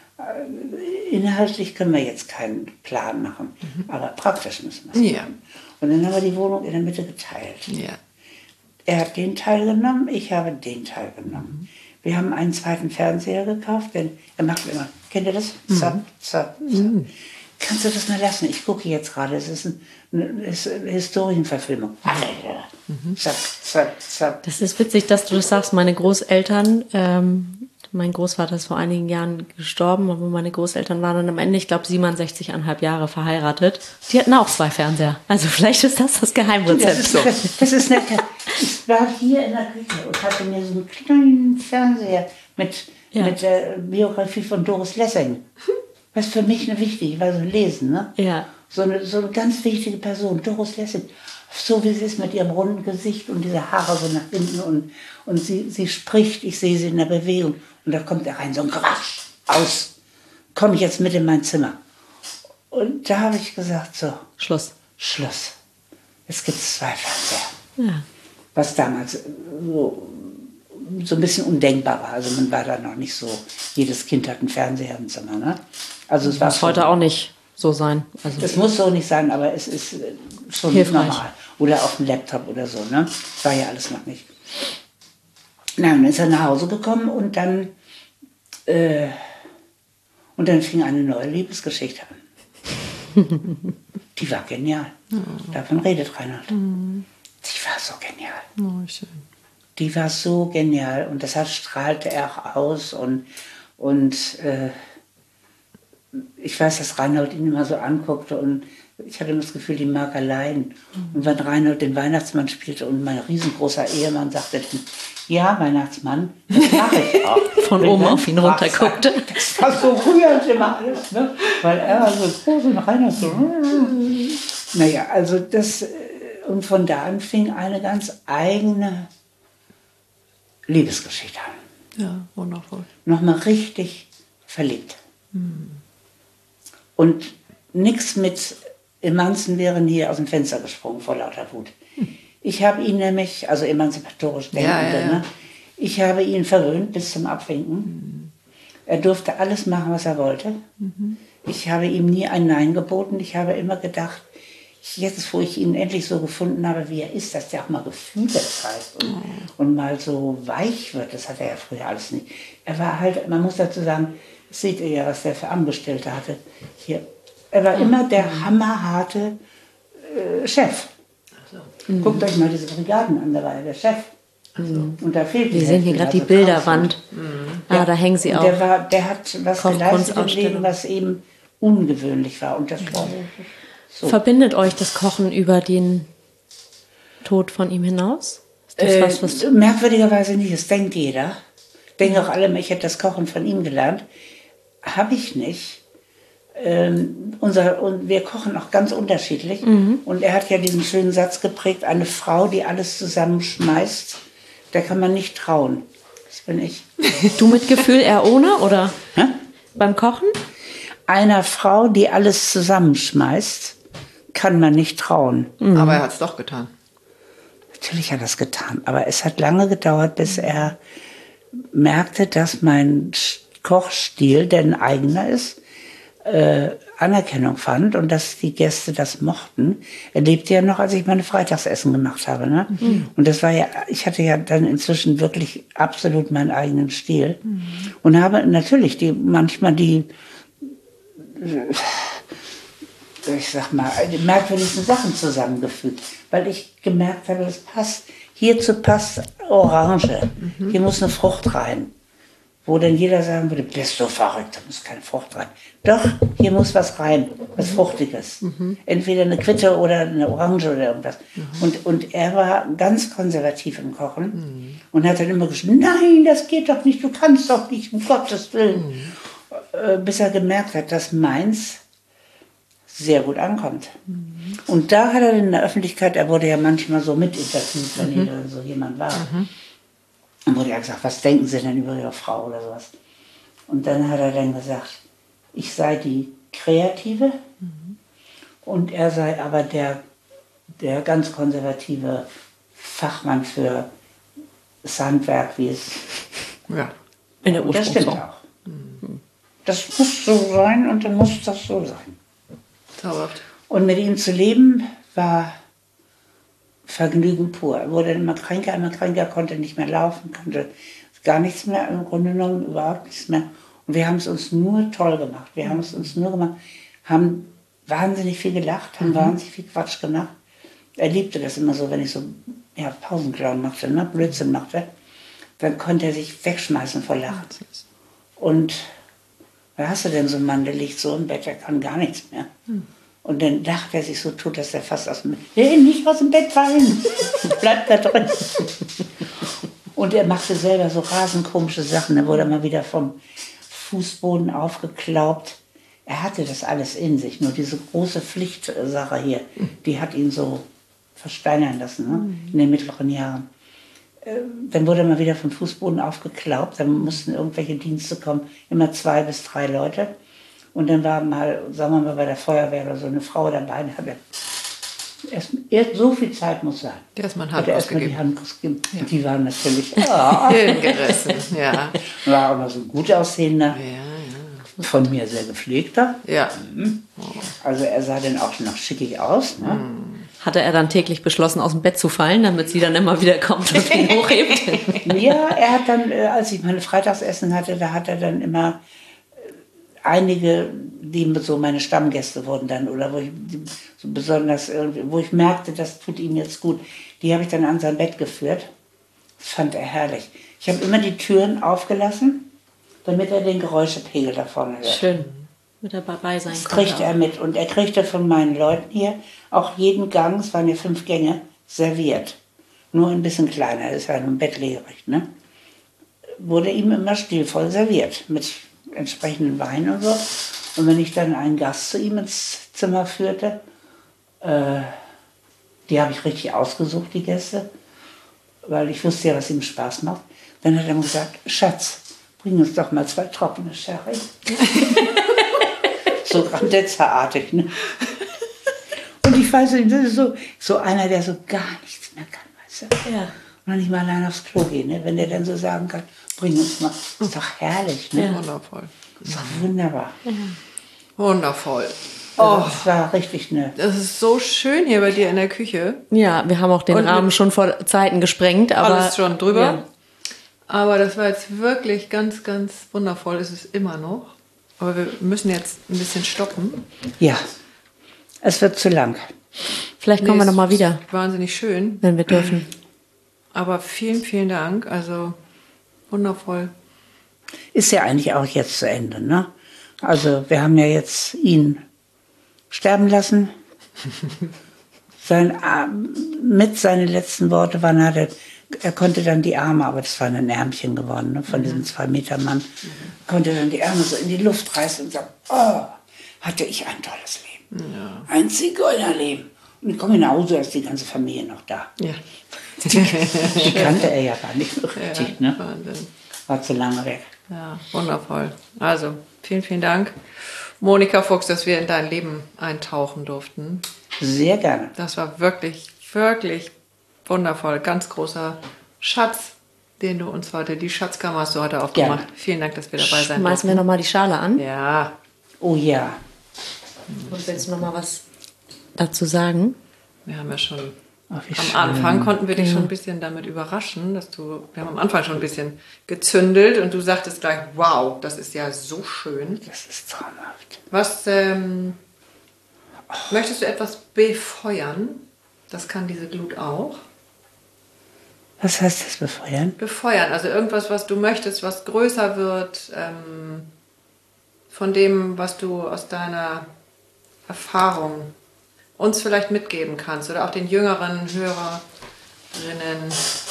[SPEAKER 1] inhaltlich können wir jetzt keinen Plan machen, aber praktisch müssen wir es machen. Und dann haben wir die Wohnung in der Mitte geteilt.
[SPEAKER 2] Ja.
[SPEAKER 1] Er hat den Teil genommen, ich habe den Teil genommen. Wir haben einen zweiten Fernseher gekauft, denn er macht immer, kennt ihr das? Zap, zap, zap. Kannst du das mal lassen? Ich gucke jetzt gerade, es ist eine Historienverfilmung. Zack, zack, zack.
[SPEAKER 3] Das ist witzig, dass du das sagst. Meine Großeltern, mein Großvater ist vor einigen Jahren gestorben, aber meine Großeltern waren dann am Ende, ich glaube, 67,5 Jahre verheiratet. Die hatten auch 2 Fernseher. Also vielleicht ist das Geheimrezept.
[SPEAKER 1] Das ist nett. Ich war hier in der Küche und hatte mir so einen kleinen Fernseher mit der Biografie von Doris Lessing. Was für mich eine wichtige, weil so lesen, ne?
[SPEAKER 3] Ja.
[SPEAKER 1] So eine ganz wichtige Person, Doris Lessing. So wie sie ist mit ihrem runden Gesicht und diese Haare so nach hinten und sie spricht, ich sehe sie in der Bewegung und da kommt er rein, so ein Quatsch, aus, komme ich jetzt mit in mein Zimmer. Und da habe ich gesagt, so,
[SPEAKER 3] Schluss.
[SPEAKER 1] Jetzt gibt es 2 Fernseher.
[SPEAKER 3] Ja.
[SPEAKER 1] Was damals so ein bisschen undenkbar war. Also man war da noch nicht so, jedes Kind hat einen Fernseher im Zimmer. Ne? Also es war
[SPEAKER 3] muss heute auch nicht so sein. Also
[SPEAKER 1] es muss so nicht sein, aber es ist schon
[SPEAKER 3] hilfreich.
[SPEAKER 1] Normal. Oder auf dem Laptop oder so. Ne? Das war ja alles noch nicht. Na, und dann ist er nach Hause gekommen und dann fing eine neue Liebesgeschichte an. Die war genial. Davon redet Reinhold. Die war so genial.
[SPEAKER 2] Oh, schön.
[SPEAKER 1] Die war so genial und deshalb strahlte er auch aus und ich weiß, dass Reinhold ihn immer so anguckte und ich hatte immer das Gefühl, die mag allein. Und wenn Reinhold den Weihnachtsmann spielte und mein riesengroßer Ehemann sagte, ja, Weihnachtsmann, das mache ich auch.
[SPEAKER 3] Von oben auf ihn runter guckte.
[SPEAKER 1] Das war so rührend immer alles, ne? Weil er war so groß und Reinhold so. Naja, also das, und von da an fing eine ganz eigene Liebesgeschichte an.
[SPEAKER 2] Ja, wundervoll.
[SPEAKER 1] Nochmal richtig verliebt. Und nichts mit Emanzen wären hier aus dem Fenster gesprungen vor lauter Wut. Ich habe ihn nämlich, also emanzipatorisch denkende, ne? Ich habe ihn verwöhnt bis zum Abwinken. Er durfte alles machen, was er wollte. Ich habe ihm nie ein Nein geboten. Ich habe immer gedacht, jetzt, wo ich ihn endlich so gefunden habe, wie er ist, dass der auch mal Gefühle zeigt und mal so weich wird. Das hat er ja früher alles nicht. Er war halt, man muss dazu sagen, das seht ihr ja, was der für Angestellte hatte. Hier Er war immer der hammerharte Chef. Guckt euch mal diese Brigaden an, da war er der Chef. Und da fehlt
[SPEAKER 3] Wir sehen hier gerade die Bilderwand. Ja, da hängen sie
[SPEAKER 1] und
[SPEAKER 3] auch.
[SPEAKER 1] Der hat was geleistet im Leben, was eben ungewöhnlich war. Und das war so.
[SPEAKER 3] Verbindet euch das Kochen über den Tod von ihm hinaus? Ist das was
[SPEAKER 1] Merkwürdigerweise nicht, das denkt jeder. Denken auch alle, ich hätte das Kochen von ihm gelernt. Habe ich nicht. Und wir kochen auch ganz unterschiedlich. Und er hat ja diesen schönen Satz geprägt, eine Frau, die alles zusammenschmeißt, der kann man nicht trauen. Das bin ich.
[SPEAKER 3] Du mit Gefühl, er ohne, oder?
[SPEAKER 1] Hä?
[SPEAKER 3] Beim Kochen?
[SPEAKER 1] Einer Frau, die alles zusammenschmeißt, kann man nicht trauen.
[SPEAKER 2] Aber er hat es doch getan.
[SPEAKER 1] Natürlich hat er es getan, aber es hat lange gedauert, bis er merkte, dass mein Kochstil, der ein eigener ist, Anerkennung fand und dass die Gäste das mochten. Er lebte ja noch, als ich meine Freitagsessen gemacht habe. Ne? Und das war ja, ich hatte ja dann inzwischen wirklich absolut meinen eigenen Stil. Und habe natürlich manchmal die merkwürdigsten Sachen zusammengefügt. Weil ich gemerkt habe, das passt. Hierzu passt Orange. Hier muss eine Frucht rein. Wo dann jeder sagen würde, bist du verrückt, da muss keine Frucht rein. Doch, hier muss was rein, was Fruchtiges. Entweder eine Quitte oder eine Orange oder irgendwas. Und er war ganz konservativ im Kochen und hat dann immer gesagt, nein, das geht doch nicht, du kannst doch nicht, um Gottes Willen. Bis er gemerkt hat, dass meins sehr gut ankommt. Und da hat er in der Öffentlichkeit, er wurde ja manchmal so mitinterviewt, wenn hier so jemand war. Dann wurde er gesagt, was denken Sie denn über Ihre Frau oder sowas? Und dann hat er dann gesagt, ich sei die Kreative und er sei aber der ganz konservative Fachmann für das Handwerk, wie es...
[SPEAKER 2] Ja.
[SPEAKER 3] In der
[SPEAKER 1] Das stimmt auch. Das muss so sein und dann muss das so sein.
[SPEAKER 2] Zauberhaft.
[SPEAKER 1] Und mit ihm zu leben war Vergnügen pur. Er wurde immer kränker, konnte nicht mehr laufen, konnte gar nichts mehr, im Grunde genommen überhaupt nichts mehr. Und wir haben es uns nur toll gemacht. Haben wahnsinnig viel gelacht, haben wahnsinnig viel Quatsch gemacht. Er liebte das immer so, wenn ich so Pausenclown machte, ne, Blödsinn machte, dann konnte er sich wegschmeißen vor Lachen. Und da hast du denn so einen Mann, der liegt so im Bett, der kann gar nichts mehr. Und dann lacht er sich so tot, dass er fast aus dem Bett... Nee, nicht aus dem Bett fallen! Bleibt da drin! Und er machte selber so rasend komische Sachen. Er wurde mal wieder vom Fußboden aufgeklaubt. Er hatte das alles in sich. Nur diese große Pflichtsache hier, die hat ihn so versteinern lassen, ne? In den mittleren Jahren. Dann wurde er mal wieder vom Fußboden aufgeklaubt. Dann mussten irgendwelche Dienste kommen. Immer 2 bis 3 Leute. Und dann war mal, sagen wir mal, bei der Feuerwehr oder so eine Frau dabei, und hatte erst so viel Zeit muss sein.
[SPEAKER 2] Der ist mal
[SPEAKER 1] Hat
[SPEAKER 2] Hand
[SPEAKER 1] er erstmal die
[SPEAKER 2] ausgegeben.
[SPEAKER 1] Hand ausgegeben. Ja. Die waren natürlich
[SPEAKER 2] Hingerissen, ja.
[SPEAKER 1] war aber so ein gut aussehender,
[SPEAKER 2] Ja,
[SPEAKER 1] von mir sehr gepflegter.
[SPEAKER 2] ja.
[SPEAKER 1] Also er sah dann auch noch schickig aus. Ne?
[SPEAKER 3] Hatte er dann täglich beschlossen, aus dem Bett zu fallen, damit sie dann immer wieder kommt und ihn hochhebt?
[SPEAKER 1] Ja, er hat dann, als ich meine Freitagsessen hatte, da hat er dann immer einige, die so meine Stammgäste wurden dann, oder wo ich so besonders, wo ich merkte, das tut ihm jetzt gut, die habe ich dann an sein Bett geführt. Das fand er herrlich. Ich habe immer die Türen aufgelassen, damit er den Geräuschepegel da vorne hört.
[SPEAKER 3] Schön. Mit dabei sein
[SPEAKER 1] Das kriegte er mit. Und er kriegte von meinen Leuten hier auch jeden Gang, es waren ja 5 Gänge, serviert. Nur ein bisschen kleiner, das ist ja ein bettlägerig, ne? Wurde ihm immer stilvoll serviert, mit entsprechenden Wein und so. Und wenn ich dann einen Gast zu ihm ins Zimmer führte, die habe ich richtig ausgesucht, die Gäste, weil ich wusste ja, was ihm Spaß macht. Dann hat er mir gesagt, Schatz, bring uns doch mal 2 trockene Sherry. So Grandezza-artig, ne? Und ich weiß nicht, das ist so einer, der so gar nichts mehr kann, weißt du?
[SPEAKER 3] Ja.
[SPEAKER 1] Und nicht mal allein aufs Klo gehen, ne? Wenn der dann so sagen kann, bring uns mal, ist doch herrlich, ne?
[SPEAKER 2] Ja. Wundervoll.
[SPEAKER 1] Ist doch wunderbar.
[SPEAKER 2] Wundervoll.
[SPEAKER 1] Also, das war richtig
[SPEAKER 2] Das ist so schön hier bei dir in der Küche.
[SPEAKER 3] Ja, wir haben auch den
[SPEAKER 2] Und
[SPEAKER 3] Rahmen schon vor Zeiten gesprengt, aber
[SPEAKER 2] Alles schon drüber.
[SPEAKER 3] Ja.
[SPEAKER 2] Aber das war jetzt wirklich ganz, ganz wundervoll. Ist es immer noch. Aber wir müssen jetzt ein bisschen stoppen.
[SPEAKER 1] Ja, es wird zu lang.
[SPEAKER 3] Vielleicht kommen wir noch mal wieder,
[SPEAKER 2] Wahnsinnig schön.
[SPEAKER 3] wenn wir dürfen.
[SPEAKER 2] Aber vielen, vielen Dank. Also wundervoll.
[SPEAKER 1] Ist ja eigentlich auch jetzt zu Ende, ne? Also wir haben ja jetzt ihn sterben lassen. Mit seinen letzten Worte waren, er konnte dann die Arme, aber das waren ein Ärmchen geworden, ne, von diesem 2-Meter-Mann, konnte dann die Arme so in die Luft reißen und sagen, oh, hatte ich ein tolles Leben. Ja. Ein Zigeunerleben. Und ich komme nach Hause, ist die ganze Familie noch da.
[SPEAKER 2] Ja.
[SPEAKER 1] Die kannte er ja gar nicht so richtig,
[SPEAKER 2] Ja,
[SPEAKER 1] ne?
[SPEAKER 2] Wahnsinn.
[SPEAKER 1] War zu lange weg.
[SPEAKER 2] Ja, wundervoll. Also, vielen, vielen Dank, Monika Fuchs, dass wir in dein Leben eintauchen durften.
[SPEAKER 1] Sehr gerne.
[SPEAKER 2] Das war wirklich, wirklich wundervoll. Ganz großer Schatz, den du uns heute, die Schatzkammer hast du heute aufgemacht.
[SPEAKER 1] Gerne.
[SPEAKER 2] Vielen Dank, dass wir dabei sein
[SPEAKER 3] Schmeißen wir
[SPEAKER 2] durften.
[SPEAKER 3] noch mal die Schale an.
[SPEAKER 2] Ja,
[SPEAKER 1] Oh ja.
[SPEAKER 3] Und willst du noch mal was dazu sagen?
[SPEAKER 2] wir haben ja schon
[SPEAKER 1] Ach, wie
[SPEAKER 2] am
[SPEAKER 1] schön.
[SPEAKER 2] Anfang konnten wir dich schon ein bisschen damit überraschen, wir haben am Anfang schon ein bisschen gezündelt und du sagtest gleich, wow, das ist ja so schön.
[SPEAKER 1] Das ist traumhaft.
[SPEAKER 2] Was, möchtest du etwas befeuern? Das kann diese Glut auch.
[SPEAKER 1] Was heißt das, befeuern?
[SPEAKER 2] Befeuern, also irgendwas, was du möchtest, was größer wird, von dem, was du aus deiner Erfahrung uns vielleicht mitgeben kannst oder auch den jüngeren Hörerinnen.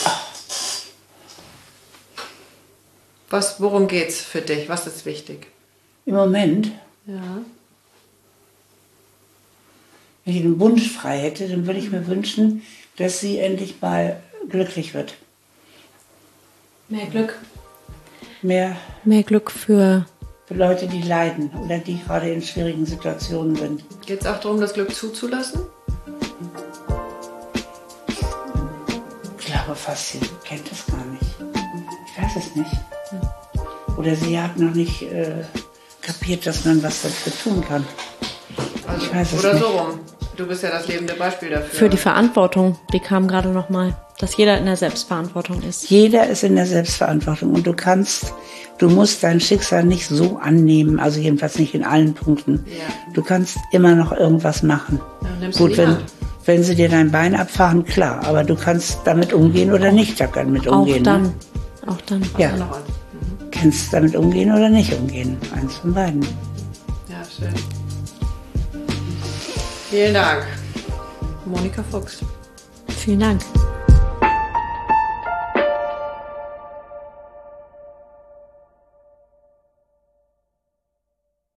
[SPEAKER 2] Worum geht's für dich? Was ist wichtig?
[SPEAKER 1] Im Moment,
[SPEAKER 2] Ja.
[SPEAKER 1] wenn ich einen Wunsch frei hätte, dann würde ich mir wünschen, dass sie endlich mal glücklich wird.
[SPEAKER 3] Mehr Glück.
[SPEAKER 1] Mehr
[SPEAKER 3] Mehr Glück für
[SPEAKER 1] für Leute, die leiden oder die gerade in schwierigen Situationen sind.
[SPEAKER 2] Geht es auch darum, das Glück zuzulassen?
[SPEAKER 1] Ich glaube fast, sie kennt das gar nicht. Ich weiß es nicht. Oder sie hat noch nicht kapiert, dass man was dafür tun kann.
[SPEAKER 2] Also,
[SPEAKER 1] Ich weiß es
[SPEAKER 2] oder
[SPEAKER 1] nicht.
[SPEAKER 2] so rum. Du bist ja das lebende Beispiel dafür.
[SPEAKER 3] Für die Verantwortung, die kam gerade noch mal, dass jeder in der Selbstverantwortung ist.
[SPEAKER 1] Jeder ist in der Selbstverantwortung und du musst dein Schicksal nicht so annehmen, also jedenfalls nicht in allen Punkten.
[SPEAKER 2] Ja.
[SPEAKER 1] Du kannst immer noch irgendwas machen.
[SPEAKER 2] Ja, nimmst du
[SPEAKER 1] Gut,
[SPEAKER 2] die Hand.
[SPEAKER 1] wenn sie dir dein Bein abfahren, klar, aber du kannst damit umgehen oder nicht damit umgehen.
[SPEAKER 3] Auch dann.
[SPEAKER 1] Ne?
[SPEAKER 3] Auch dann.
[SPEAKER 1] Ja,
[SPEAKER 2] Noch eins.
[SPEAKER 1] kannst damit umgehen oder nicht umgehen. Eins von beiden.
[SPEAKER 2] Ja, schön. Vielen Dank. Monika Fuchs.
[SPEAKER 3] Vielen Dank.